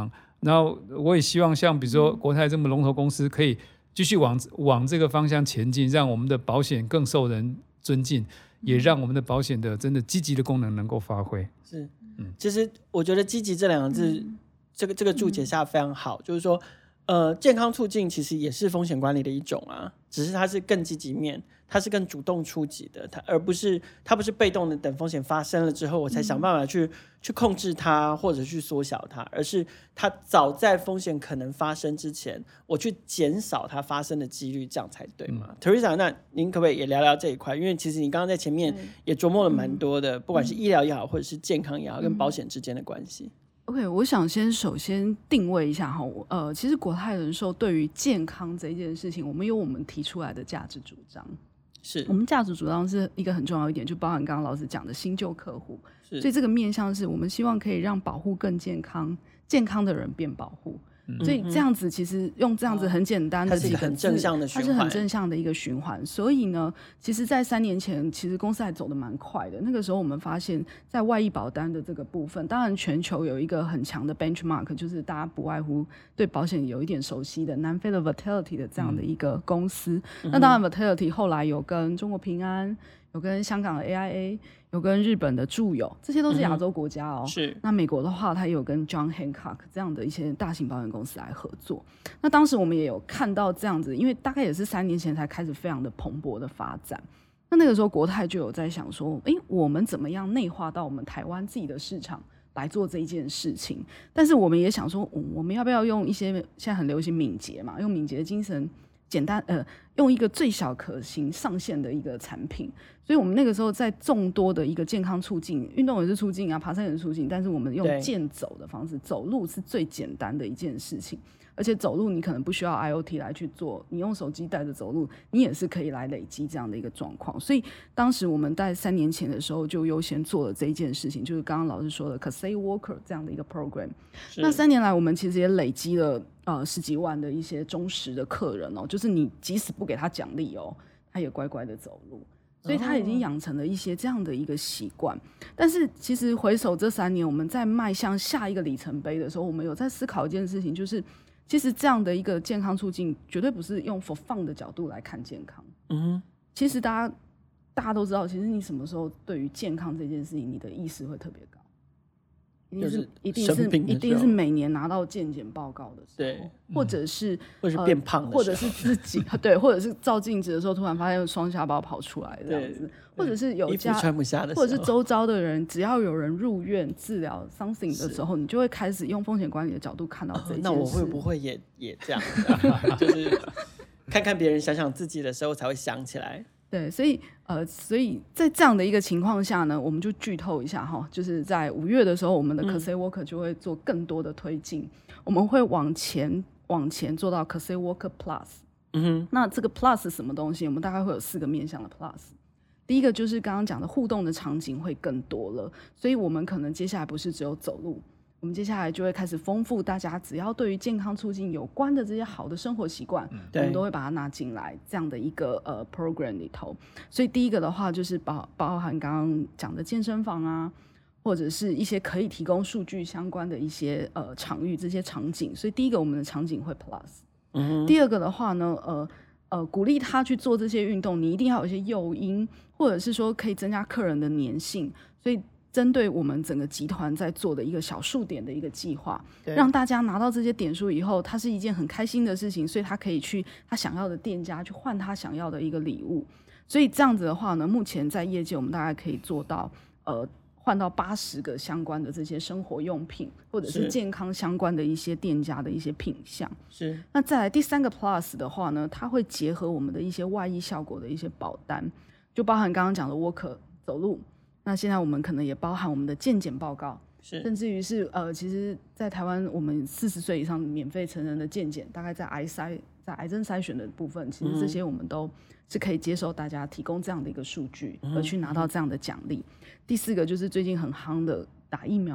然后我也希望像比如说国泰这么龙头公司可以继续往往这个方向前进，让我们的保险更受人尊敬，也让我们的保险的真的积极的功能能够发挥。 是，嗯，其实我觉得积极这两个字，嗯、这个这个注解下非常好，嗯、就是说，呃，健康促进其实也是风险管理的一种啊，只是它是更积极面，它是更主动出击的，它而不是它不是被动的等风险发生了之后我才想办法去、嗯、去控制它或者去缩小它，而是它早在风险可能发生之前，我去减少它发生的几率，这样才对嘛、嗯、Teresa， 那您可不可以也聊聊这一块？因为其实你刚刚在前面也琢磨了蛮多的、嗯、不管是医疗也好或者是健康也好、嗯、跟保险之间的关系。 OK， 我想先首先定位一下哈，呃，其实国泰人寿对于健康这一件事情，我们有我们提出来的价值主张。 是， 我们价值主张是一个很重要一点，就包含刚刚老师讲的新旧客户，所以这个面向是我们希望可以让保护更健康，健康的人变保护。嗯、所以这样子其实用这样子很简单的几个字，它是很正向的循环，它是很正向的一个循环。所以呢，其实在三年前其实公司还走得蛮快的，那个时候我们发现在外溢保单的这个部分，当然全球有一个很强的 benchmark， 就是大家不外乎对保险有一点熟悉的南非的 Vitality 的这样的一个公司、嗯、那当然 Vitality 后来有跟中国平安，有跟香港的 A I A， 有跟日本的住友，这些都是亚洲国家哦、嗯。是。那美国的话，它有跟 John Hancock 这样的一些大型保险公司来合作。那当时我们也有看到这样子，因为大概也是三年前才开始非常的蓬勃的发展。那那个时候国泰就有在想说，哎，我们怎么样内化到我们台湾自己的市场来做这一件事情？但是我们也想说，嗯、我们要不要用一些现在很流行敏捷嘛，用敏捷的精神。简单呃，用一个最小可行上限的一个产品，所以我们那个时候在众多的一个健康促进，运动也是促进啊，爬山也是促进，但是我们用健走的方式，走路是最简单的一件事情，而且走路你可能不需要 I O T 来去做，你用手机带着走路，你也是可以来累积这样的一个状况。所以当时我们在三年前的时候就优先做了这一件事情，就是刚刚老师说的 Kasei Walker 这样的一个 program。那三年来我们其实也累积了呃十几万的一些忠实的客人哦，就是你即使不给他奖励哦，他也乖乖的走路。所以他已经养成了一些这样的一个习惯、哦、但是其实回首这三年我们在迈向下一个里程碑的时候，我们有在思考一件事情，就是其实这样的一个健康促进绝对不是用 for fun 的角度来看健康。嗯哼，其实大家大家都知道，其实你什么时候对于健康这件事情你的意识会特别高，一定是一定是一定是每年拿到健检报告的时候，对，或者是、嗯、 或者是变胖的时候、呃、 或者是自己对，或者是照镜子的时候突然发现双下巴跑出来这样子，或者是有家衣服穿不下的时候， 或者是周遭的人只要有人入院治疗 something 的时候，你就会开始用风险管理的角度看到这一件事、哦、 那我会不会也也这样就是看看别人想想自己的时候才会想起来。 对，所以呃，所以在这样的一个情况下呢，我们就剧透一下哈，就是在五月的时候，我们的 Kasei Walker 就会做更多的推进，嗯、我们会往前往前做到 Kasei Walker Plus。嗯哼，那这个 Plus 是什么东西？我们大概会有四个面向的 Plus。第一个就是刚刚讲的互动的场景会更多了，所以我们可能接下来不是只有走路。我们接下来就会开始丰富大家只要对于健康促进有关的这些好的生活习惯、嗯、我们都会把它拿进来这样的一个呃 program 里头。所以第一个的话就是包包含刚刚讲的健身房啊，或者是一些可以提供数据相关的一些呃场域，这些场景。所以第一个我们的场景会 plus、嗯、第二个的话呢呃呃鼓励他去做这些运动，你一定要有一些诱因，或者是说可以增加客人的粘性。所以针对我们整个集团在做的一个小数点的一个计划，让大家拿到这些点数以后，它是一件很开心的事情，所以他可以去他想要的店家去换他想要的一个礼物。所以这样子的话呢，目前在业界我们大概可以做到呃换到八十个相关的这些生活用品或者是健康相关的一些店家的一些品项。是。那再来第三个 plus 的话呢，它会结合我们的一些外溢效果的一些保单，就包含刚刚讲的 walker 走路。那现在我们可能也包含我们的健检报告，是甚至于是呃，其实，在台湾我们四十岁以上免费成人的健检，大概在癌筛在癌症筛选的部分，其实这些我们都是可以接受大家提供这样的一个数据，而去拿到这样的奖励。嗯、第四个就是最近很夯的打疫苗。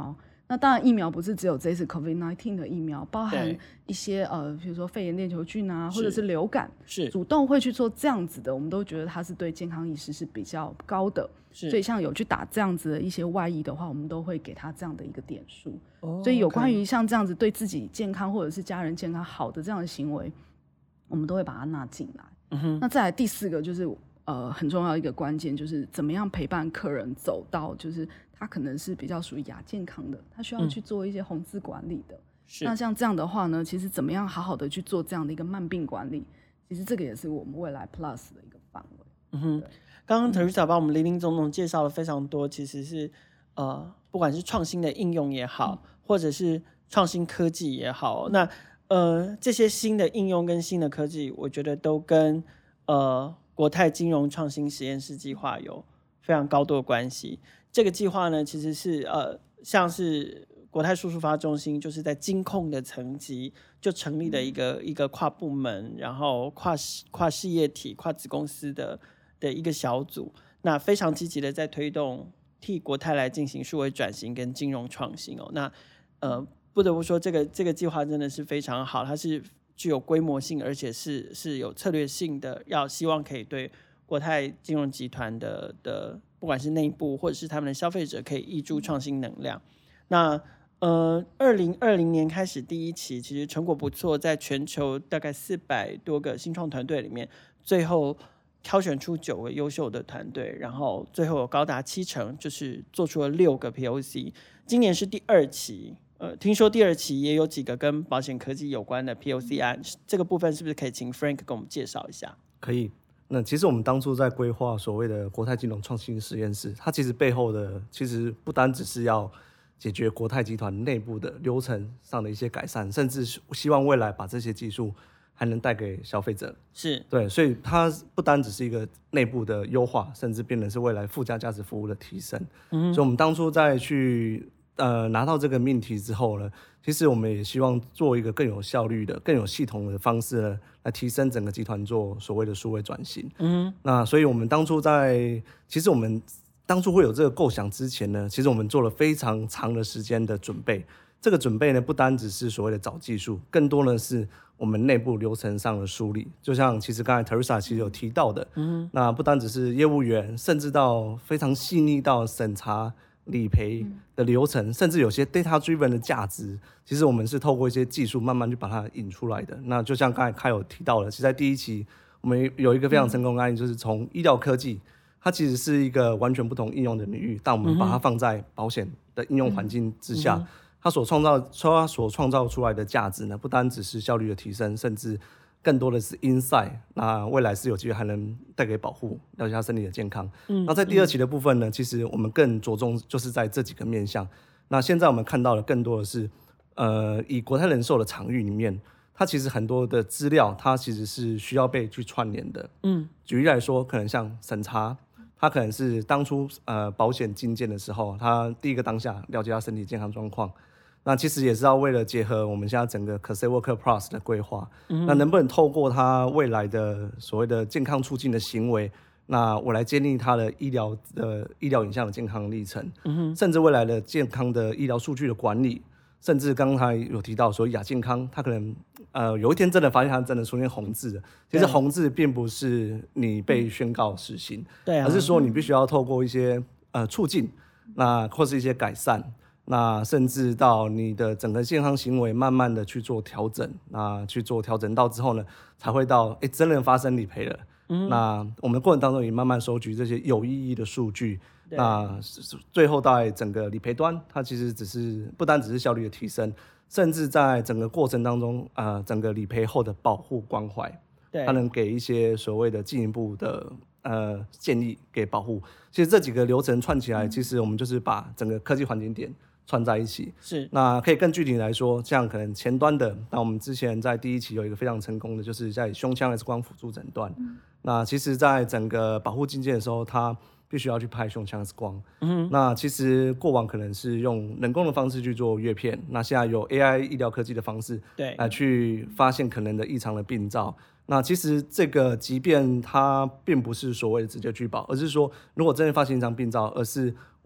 那当然疫苗不是只有这次 COVID 十九 的疫苗，包含对一些呃，比如说肺炎链球菌啊，或者是流感， 是主动会去做这样子的，我们都觉得它是对健康意识是比较高的。 是， 所以像有去打这样子的一些外溢的话，我们都会给他这样的一个点数。 哦所以有关 OK 于像这样子对自己健康或者是家人健康好的这样的行为，我们都会把它纳进来。 嗯哼， 那再来第四个就是呃很重要的一个关键，就是怎么样陪伴客人走到就是他可能是比较属于亚健康的，他需要去做一些红字管理的。 是那像这样的话呢，其实怎么样好好的去做这样的一个慢病管理，其实这个也是我们未来 Plus 的一个范围。 嗯哼，刚刚 Teresa 帮我们林林总总介绍了非常多，其实是呃，不管是创新的应用也好，嗯、或者是创新科技也好，那呃这些新的应用跟新的科技，我觉得都跟呃国泰金融创新实验室计划有非常高度的关系。这个计划呢，其实是呃像是国泰数数发中心，就是在金控的层级就成立了一个、嗯、一个跨部门，然后跨跨事业体、跨子公司的的一个小组，那非常积极的在推动替国泰来进行数位转型跟金融创新哦。那呃不得不说，这个这个计划真的是非常好，它是具有规模性，而且是是有策略性的，要希望可以对国泰金融集团的的不管是内部或者是他们的消费者，可以挹注创新能量。那呃，二零二零年开始第一期，其实成果不错，在全球大概四百多个新创团队里面，最后挑选出九个优秀的团队，然后最后有高达七成，就是做出了六个 P O C。今年是第二期，呃，听说第二期也有几个跟保险科技有关的 P O C 案，这个部分是不是可以请 Frank 跟我们介绍一下？ 可以。那其实我们当初在规划所谓的国泰金融创新实验室，它其实背后的其实不单只是要解决国泰集团内部的流程上的一些改善，甚至希望未来把这些技术还能带给消费者。 是对，所以它不单只是一个内部的优化，甚至变成是未来附加价值服务的提升。嗯，所以我们当初在去呃拿到这个命题之后呢，其实我们也希望做一个更有效率的、更有系统的方式呢，来提升整个集团做所谓的数位转型。嗯，那所以我们当初在，其实我们当初会有这个构想之前呢，其实我们做了非常长的时间的准备。这个准备呢，不单只是所谓的找技术，更多呢是我们内部流程上的梳理。就像其实刚才 Teresa 其实有提到的，嗯，那不单只是业务员，甚至到非常细腻到审查、理赔的流程，甚至有些 data driven 的价值，其实我们是透过一些技术慢慢去把它引出来的。那就像刚才开有提到的，其实在第一期我们有一个非常成功的案例，就是从医疗科技，它其实是一个完全不同应用的领域，但我们把它放在保险的应用环境之下，嗯、它所创造、它所创造出来的价值呢，不单只是效率的提升，甚至更多的是 insight。那未来是有机会还能带给保护，了解他身体的健康。嗯，那在第二期的部分呢，嗯、其实我们更着重就是在这几个面向。那现在我们看到的更多的是，呃，以国泰人寿的场域里面，它其实很多的资料，它其实是需要被去串联的。嗯，举例来说，可能像审查。他可能是当初呃保险进件的时候，他第一个当下了解他身体健康状况，那其实也是要为了结合我们现在整个 Connect Worker Plus 的规划，嗯、那能不能透过他未来的所谓的健康促进的行为，那我来建立他的医疗的医疗影像的健康历程，嗯、甚至未来的健康的医疗数据的管理，甚至刚才有提到说亚健康，他可能呃有一天真的发现他真的出现红字了，其实红字并不是你被宣告死刑，对、啊，而是说你必须要透过一些呃促进，那或是一些改善，那甚至到你的整个健康行为慢慢的去做调整，那去做调整到之后呢，才会到哎真人发生理赔了，嗯，那我们过程当中也慢慢收集这些有意义的数据。那最后在整个理赔端，它其实只是不单只是效率的提升，甚至在整个过程当中，呃，整个理赔后的保护关怀，它能给一些所谓的进一步的呃建议给保护。其实这几个流程串起来，嗯、其实我们就是把整个科技环境点串在一起。是，那可以更具体来说，像可能前端的，那我们之前在第一期有一个非常成功的，就是在胸腔 X 光辅助诊断。嗯、那其实，在整个保护进阶的时候，它必须要去拍胸腔 X 光，嗯，那其实过往可能是用人工的方式去做阅片，那现在有 A I 医疗科技的方式，对，来去发现可能的异常的病灶。那其实这个即便它并不是所谓的直接拒保，而是说如果真的发现异常病灶，而是我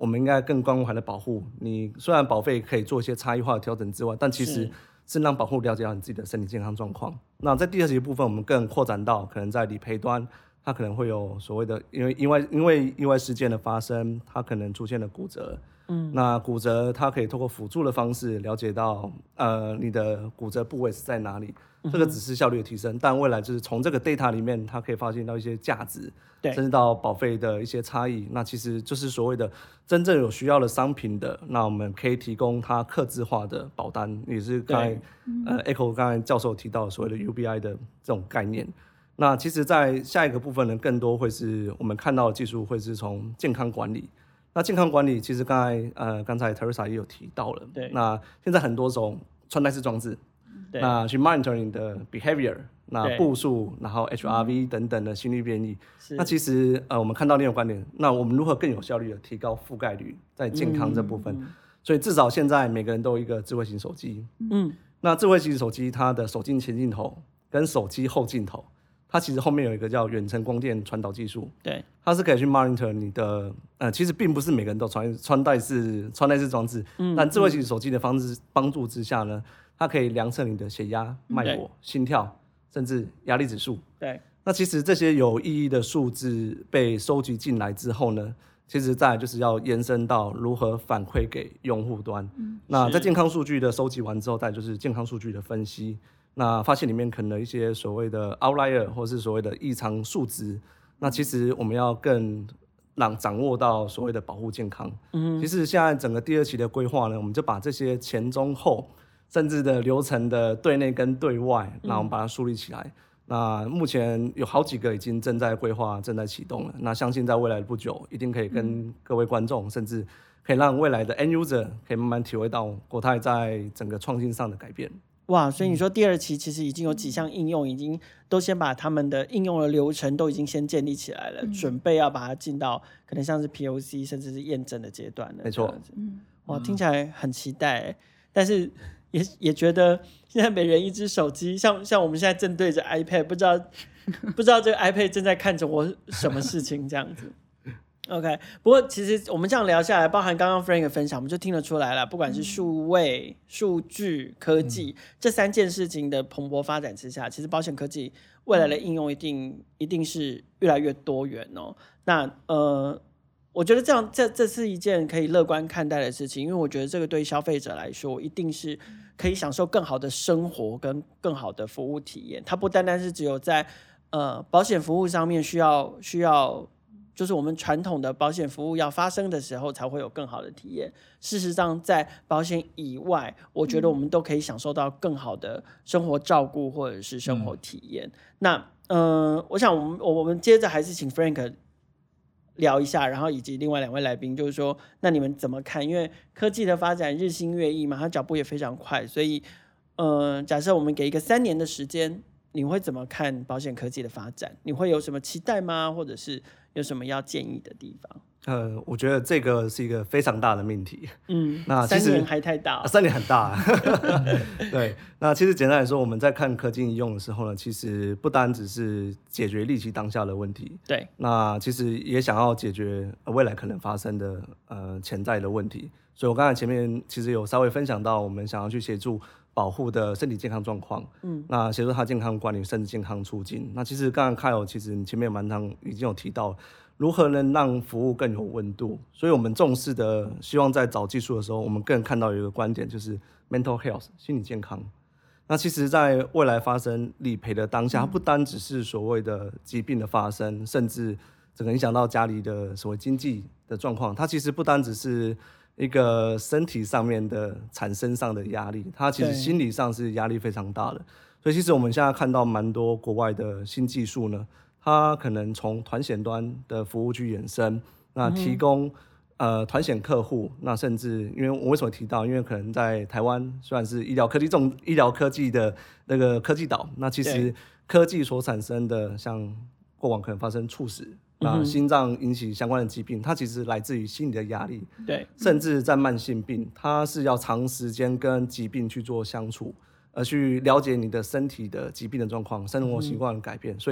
我们应该更关怀的保护你。虽然保费可以做一些差异化的调整之外，但其实是让保护了解到你自己的身体健康状况。那在第二期的部分，我们更扩展到可能在理赔端，它可能会有所谓的因为因为因为意外事件的发生，它可能出现了骨折。嗯，那骨折它可以透过辅助的方式了解到呃你的骨折部位是在哪里。这个只是效率的提升，但未来就是从这个 data 里面，它可以发现到一些价值，甚至到保费的一些差异。那其实就是所谓的真正有需要的商品的，那我们可以提供它客制化的保单，也是刚才呃 Echo 刚才教授提到所谓的 U B I 的这种概念。那其实，在下一个部分呢，更多会是我们看到的技术会是从健康管理。那健康管理其实刚才呃刚才 Teresa 也有提到了，对，那现在很多种穿戴式装置。那去 monitor 你的 behavior， 那步数，然后 H R V 等等的心率变异。那其实呃，我们看到另一个观点，那我们如何更有效率的提高覆盖率在健康这部分？嗯、所以至少现在每个人都有一个智慧型手机。嗯，那智慧型手机它的手机前镜头跟手机后镜头，它其实后面有一个叫远程光电传导技术。对，它是可以去 monitor 你的呃，其实并不是每个人都穿穿戴式穿戴式装置，嗯、但智慧型手机的方式帮助之下呢。它可以量测你的血压、脉搏、心跳，甚至压力指数。对，那其实这些有意义的数字被收集进来之后呢，其实再来就是要延伸到如何反馈给用户端。嗯、那在健康数据的收集完之后，再就是健康数据的分析。那发现里面可能一些所谓的 outlier 或是所谓的异常数值，那其实我们要更让掌握到所谓的保护健康。嗯，其实现在整个第二期的规划呢，我们就把这些前中后。甚至的流程的对内跟对外，那我们把它梳理起来。嗯、那目前有好几个已经正在规划、正在启动了。那相信在未来不久，一定可以跟各位观众，嗯、甚至可以让未来的 end user 可以慢慢体会到国泰在整个创新上的改变。 哇，所以你说第二期其实已经有几项应用，已经都先把他们的应用的流程都已经先建立起来了，嗯、准备要把它进到可能像是 P O C 甚至是验证的阶段了。 没错， 哇，听起来很期待，但是。也也觉得现在每人一只手机，像像我们现在正对着 iPad， 不知道不知道这个 iPad 正在看着我什么事情这样子。OK， 不过其实我们这样聊下来，包含刚刚 Frank 的分享，我们就听得出来了，不管是数位、数据、科技、嗯、这三件事情的蓬勃发展之下，其实保险科技未来的应用一定一定是越来越多元哦。那呃。我觉得这样，这这是一件可以乐观看待的事情，因为我觉得这个对消费者来说，一定是可以享受更好的生活跟更好的服务体验。它不单单是只有在呃保险服务上面需要需要，就是我们传统的保险服务要发生的时候才会有更好的体验。事实上，在保险以外，我觉得我们都可以享受到更好的生活照顾或者是生活体验。嗯、那呃，我想我们我们接着还是请 Frank。聊一下，然后以及另外两位来宾，就是说，那你们怎么看？因为科技的发展日新月异嘛，它脚步也非常快，所以，呃，假设我们给一个三年的时间，你会怎么看保险科技的发展？你会有什么期待吗？或者是有什么要建议的地方？ 呃，我觉得这个是一个非常大的命题。 嗯， 那其实三年还太大、哦啊，三年很大、啊。对，那其实简单来说，我们在看科技应用的时候呢，其实不单只是解决立即当下的问题， 对， 那其实也想要解决未来可能发生的呃潜在的问题。所以我刚才前面其实有稍微分享到，我们想要去协助保护的身体健康状况，嗯，那协助他健康管理，甚至健康促进。那其实刚刚 Kyle 其实你前面蛮常已经有提到。如何能让服务更有温度？所以我们重视的，希望在找技术的时候，我们更看到有一个观点，就是 mental health 心理健康。那其实，在未来发生理赔的当下，它不单只是所谓的疾病的发生，甚至整个影响到家里的所谓经济的状况，它其实不单只是一个身体上面的产生上的压力，它其实心理上是压力非常大的。所以其实我们现在看到蛮多国外的新技术呢。它可能从团险端的服务去衍生，那提供、嗯、呃团险客户，那甚至因为我为什么提到？因为可能在台湾虽然是医疗科技重医疗科技的那个科技岛，那其实科技所产生的像过往可能发生猝死，那、嗯、心脏引起相关的疾病，它其实来自于心理的压力，对，甚至在慢性病，它是要长时间跟疾病去做相处，而去了解你的身体的疾病的状况、生活习惯的改变，嗯、所以。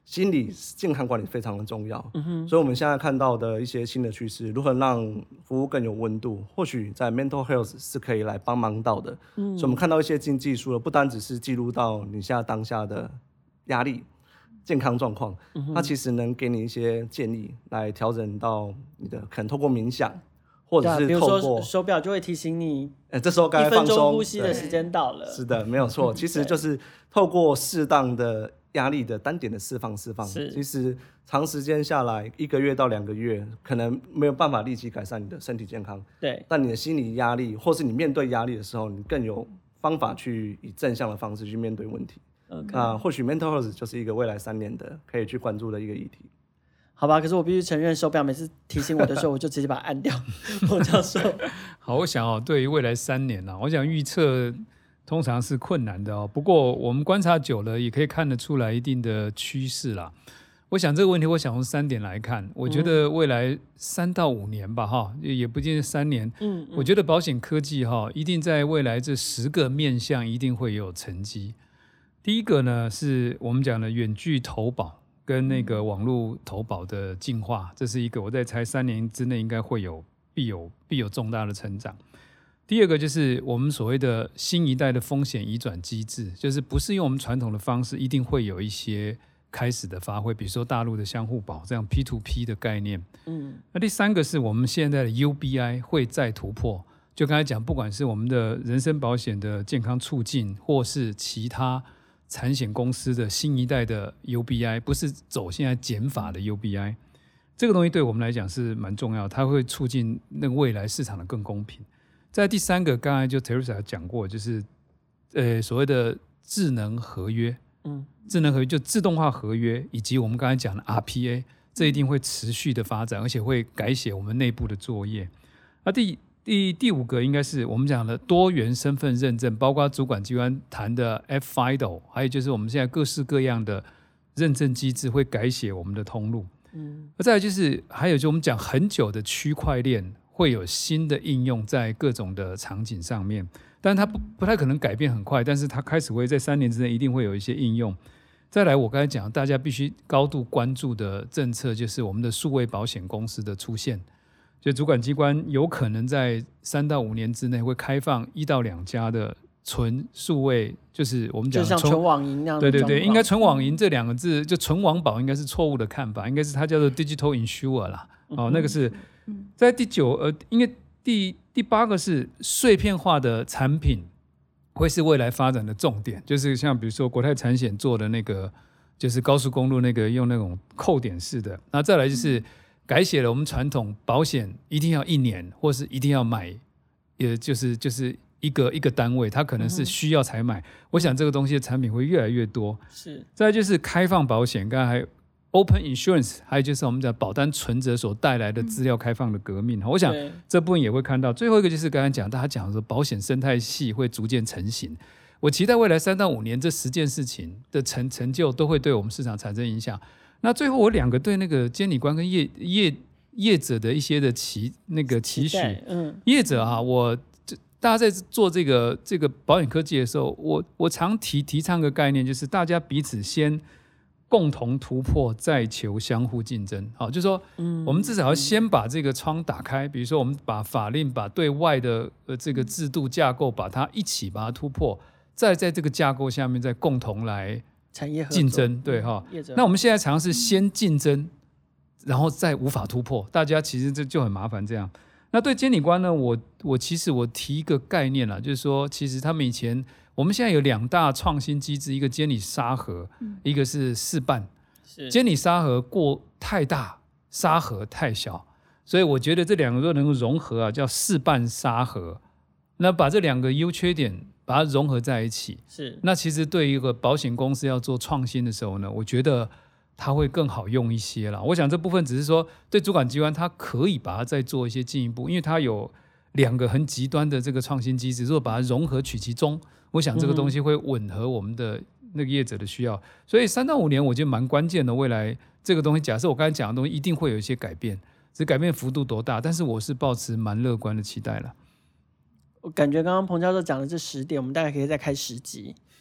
心理健康管理非常的重要。 嗯、 所以我们现在看到的一些新的趋势，如何让服务更有温度，或许在 mental health 是可以来帮忙到的。嗯、所以我们看到一些新技术了，不单只是记录到你现在当下的压力、健康状况，嗯、它其实能给你一些建议来调整到你的，可能透过冥想。或者是透过、 啊、比如说手表就会提醒你， 呃，这时候该放松， 一分钟呼吸的时间到了。 是的，没有错。其实就是透过适当的压力的单点的释放，释放。其实长时间下来，一个月到两个月，可能没有办法立即改善你的身体健康。 对。 但你的心理压力，或是你面对压力的时候，你更有方法去以正向的方式去面对问题。 Okay. 那或许 mental health 就是一个未来三年的可以去关注的一个议题。 好吧，可是我必须承认，手表每次提醒我的时候，我就直接把它按掉。彭教授， 好，我想哦，对于未来三年啊，我想预测通常是困难的哦。不过我们观察久了，也可以看得出来一定的趋势啦。我想这个问题，我想从三点来看。我觉得未来三到五年吧，哈，也不一定是三年。嗯，嗯我觉得保险科技哈，一定在未来这十个面向一定会有成绩。第一个呢，是我们讲的远距投保。跟那个网络投保的进化，这是一个我在猜三年之内应该会有必有必有重大的成长。第二个就是我们所谓的新一代的风险移转机制，就是不是用我们传统的方式，一定会有一些开始的发挥，比如说大陆的相互保这样 P to P 的概念。嗯，那第三个是我们现在的 U B I 会再突破，就刚才讲，不管是我们的人身保险的健康促进，或是其他产险公司的新一代的 U B I， 不是走现在减法的 U B I， 这个东西对我们来讲是蛮重要，它会促进那个未来市场的更公平。在第三个，刚才就 Teresa 讲过，就是呃所谓的智能合约，嗯，智能合约就自动化合约，以及我们刚才讲的 R P A， 这一定会持续的发展，而且会改写我们内部的作业。那第第第五个应该是我们讲的多元身份认证，包括主管机关谈的 F I D O， 还有就是我们现在各式各样的认证机制会改写我们的通路。嗯，再来就是还有就我们讲很久的区块链会有新的应用在各种的场景上面，但它 不, 不太可能改变很快，但是它开始会在三年之内一定会有一些应用。再来我刚才讲大家必须高度关注的政策，就是我们的数位保险公司的出现。就主管机关有可能在三到五年之内会开放一到两家的纯数位，就是我们讲就像纯网银那样的。 对对对，应该纯网银这两个字，就纯网保应该是错误的看法，应该是它叫做 digital insurer 啦。哦，那个是在第九呃，应该第第八个是碎片化的产品会是未来发展的重点，就是像比如说国泰产险做的那个，就是高速公路那个用那种扣点式的，那再来就是。改写了我们传统保险一定要一年，或是一定要买，也就是就是一个一个单位，它可能是需要才买。嗯、我想这个东西的产品会越来越多。 是， 再来就是开放保险，刚才还有 Open Insurance， 还有就是我们讲保单存折所带来的资料开放的革命。嗯、我想这部分也会看到。最后一个就是刚才讲，大家讲说保险生态系会逐渐成型。我期待未来三到五年这十件事情的 成, 成就都会对我们市场产生影响。那最后我两个对那个监理官跟 业, 业, 业者的一些的期那个期许，嗯，业者啊，我大家在做这个这个保险科技的时候，我我常提提倡个概念，就是大家彼此先共同突破，再求相互竞争。好，就是说，嗯，我们至少要先把这个窗打开，比如说我们把法令、把对外的呃这个制度架构，把它一起把它突破，再在这个架构下面再共同来。 产业竞争对哈，那我们现在常常是先竞争，然后再无法突破，大家其实这就很麻烦这样。那对监理官呢，我我其实我提一个概念啦，就是说，其实他们以前我们现在有两大创新机制，一个监理沙盒，嗯、一个是试办。监理沙盒过太大，沙盒太小，所以我觉得这两个都能够融合啊，叫试办沙盒。那把这两个优缺点。把它融合在一起， 是那其实对于一个保险公司要做创新的时候呢，我觉得它会更好用一些啦。我想这部分只是说对主管机关，它可以把它再做一些进一步，因为它有两个很极端的这个创新机制，如果把它融合取其中，我想这个东西会吻合我们的那个业者的需要。所以三到五年我觉得蛮关键的。未来这个东西，假设我刚才讲的东西一定会有一些改变，只是改变幅度多大，但是我是抱持蛮乐观的期待了。 我感觉刚刚彭教授讲的这十点，我们大概可以再开十集，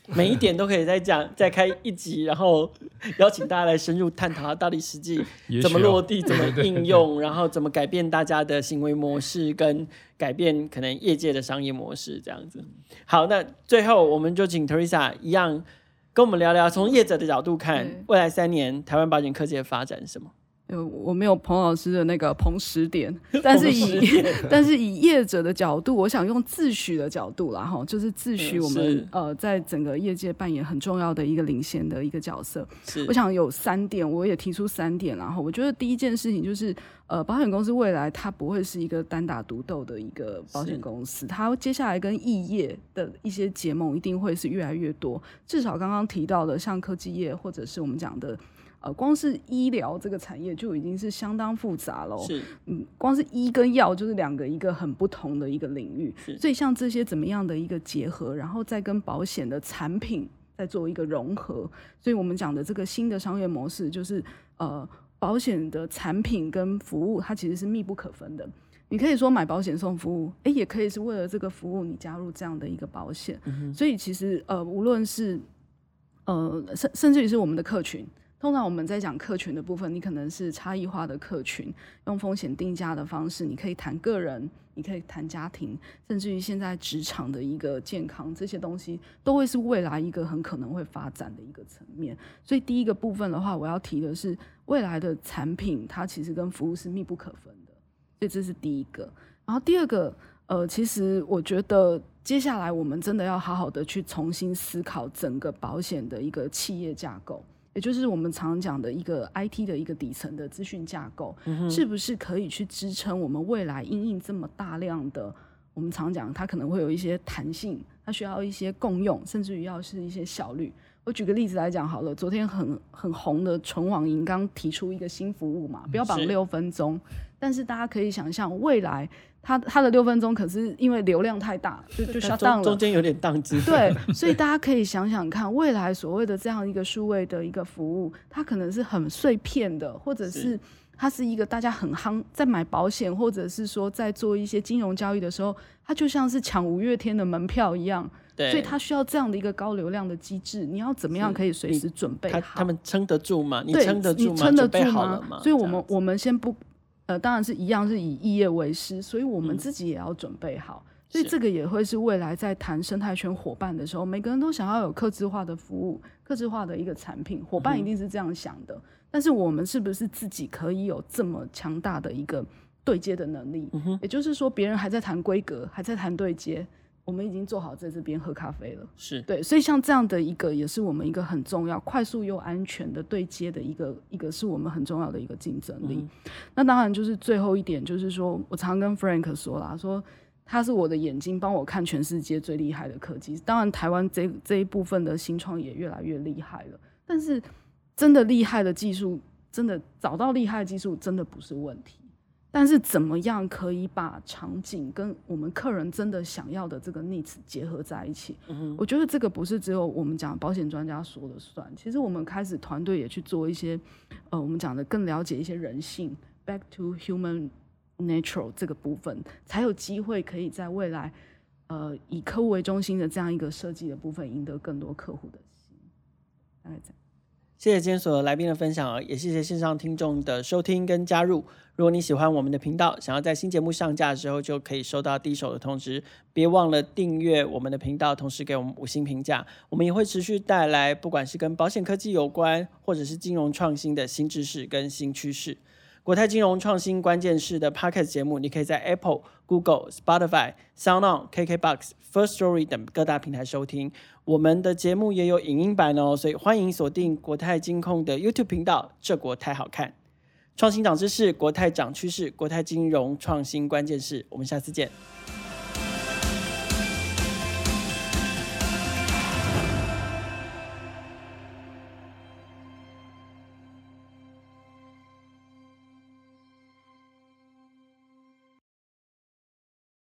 每一点都可以再讲，再开一集，然后邀请大家来深入探讨它到底实际怎么落地、怎么应用，然后怎么改变大家的行为模式，跟改变可能业界的商业模式这样子。好，那最后我们就请 Teresa 一样跟我们聊聊，从业者的角度看，未来三年台湾保险科技的发展是什么？ 我没有彭老师的那个彭时点，但是以但是以业者的角度，我想用自诩的角度啦，哈，就是自诩我们、嗯、呃在整个业界扮演很重要的一个领先的一个角色。我想有三点，我也提出三点，然后我觉得第一件事情就是，呃，保险公司未来它不会是一个单打独斗的一个保险公司，它接下来跟异业的一些结盟一定会是越来越多。至少刚刚提到的，像科技业或者是我们讲的。呃，光是医疗这个产业就已经是相当复杂了，是，嗯，光是医跟药就是两个一个很不同的一个领域，所以像这些怎么样的一个结合，然后再跟保险的产品再做一个融合，所以我们讲的这个新的商业模式就是呃，保险的产品跟服务它其实是密不可分的。你可以说买保险送服务，哎，也可以是为了这个服务你加入这样的一个保险，嗯、所以其实呃，无论是呃，甚甚至于是我们的客群。通常我们在讲客群的部分，你可能是差异化的客群，用风险定价的方式，你可以谈个人，你可以谈家庭，甚至于现在职场的一个健康，这些东西都会是未来一个很可能会发展的一个层面。所以第一个部分的话，我要提的是未来的产品它其实跟服务是密不可分的，所以这是第一个。然后第二个呃，其实我觉得接下来我们真的要好好的去重新思考整个保险的一个企业架构，也就是我们常讲的一个 I T 的一个底层的资讯架构、嗯、是不是可以去支撑我们未来因应这么大量的，我们常讲它可能会有一些弹性，它需要一些共用，甚至于要是一些效率。我举个例子来讲好了，昨天很很红的纯网银刚提出一个新服务嘛，标榜六分钟，但是大家可以想象未来它它的六分钟可是因为流量太大就就 shut down 了， 中间有点宕机。 对，所以大家可以想想看，未来所谓的这样一个数位的一个服务，它可能是很碎片的，或者是它是一个大家很夯，在买保险或者是说在做一些金融交易的时候，它就像是抢五月天的门票一样。对，所以它需要这样的一个高流量的机制，你要怎么样可以随时准备好？ 他们撑得住吗？你撑得住吗？ 你撑得住吗？ 准备好了吗？ 所以我们我们先不呃，当然是一样是以异业为师，所以我们自己也要准备好。嗯，所以这个也会是未来在谈生态圈伙伴的时候，每个人都想要有客制化的服务、客制化的一个产品，伙伴一定是这样想的。嗯，但是我们是不是自己可以有这么强大的一个对接的能力？嗯，也就是说，别人还在谈规格，还在谈对接，我们已经做好在这边喝咖啡了。是对，所以像这样的一个，也是我们一个很重要、快速又安全的对接的一个，一个是我们很重要的一个竞争力。嗯，那当然就是最后一点，就是说我常跟 Frank 说啦，说他是我的眼睛，帮我看全世界最厉害的科技。当然，台湾这这一部分的新创也越来越厉害了，但是真的厉害的技术，真的找到厉害的技术，真的不是问题。但是怎么样可以把场景跟我们客人真的想要的这个 needs 结合在一起？嗯，我觉得这个不是只有我们讲保险专家说了算，其实我们开始团队也去做一些，呃，我们讲的更了解一些人性 ，back to human natural 这个部分，才有机会可以在未来，呃，以客户为中心的这样一个设计的部分，赢得更多客户的心。大概这样。 谢谢今天所有来宾的分享，也谢谢线上听众的收听跟加入。如果你喜欢我们的频道，想要在新节目上架的时候就可以收到第一手的通知，别忘了订阅我们的频道，同时给我们五星评价。我们也会持续带来不管是跟保险科技有关，或者是金融创新的新知识跟新趋势。国泰金融创新关键势的 Podcast 节目，你可以在 Apple、Google、Spotify、SoundOn、K K B O X、First Story 等各大平台收听。我们的节目也有影音版哦，所以欢迎锁定国泰金控的 YouTube 频道，这国太好看。创新涨知识，国泰涨趋势，国泰金融创新关键势，我们下次见。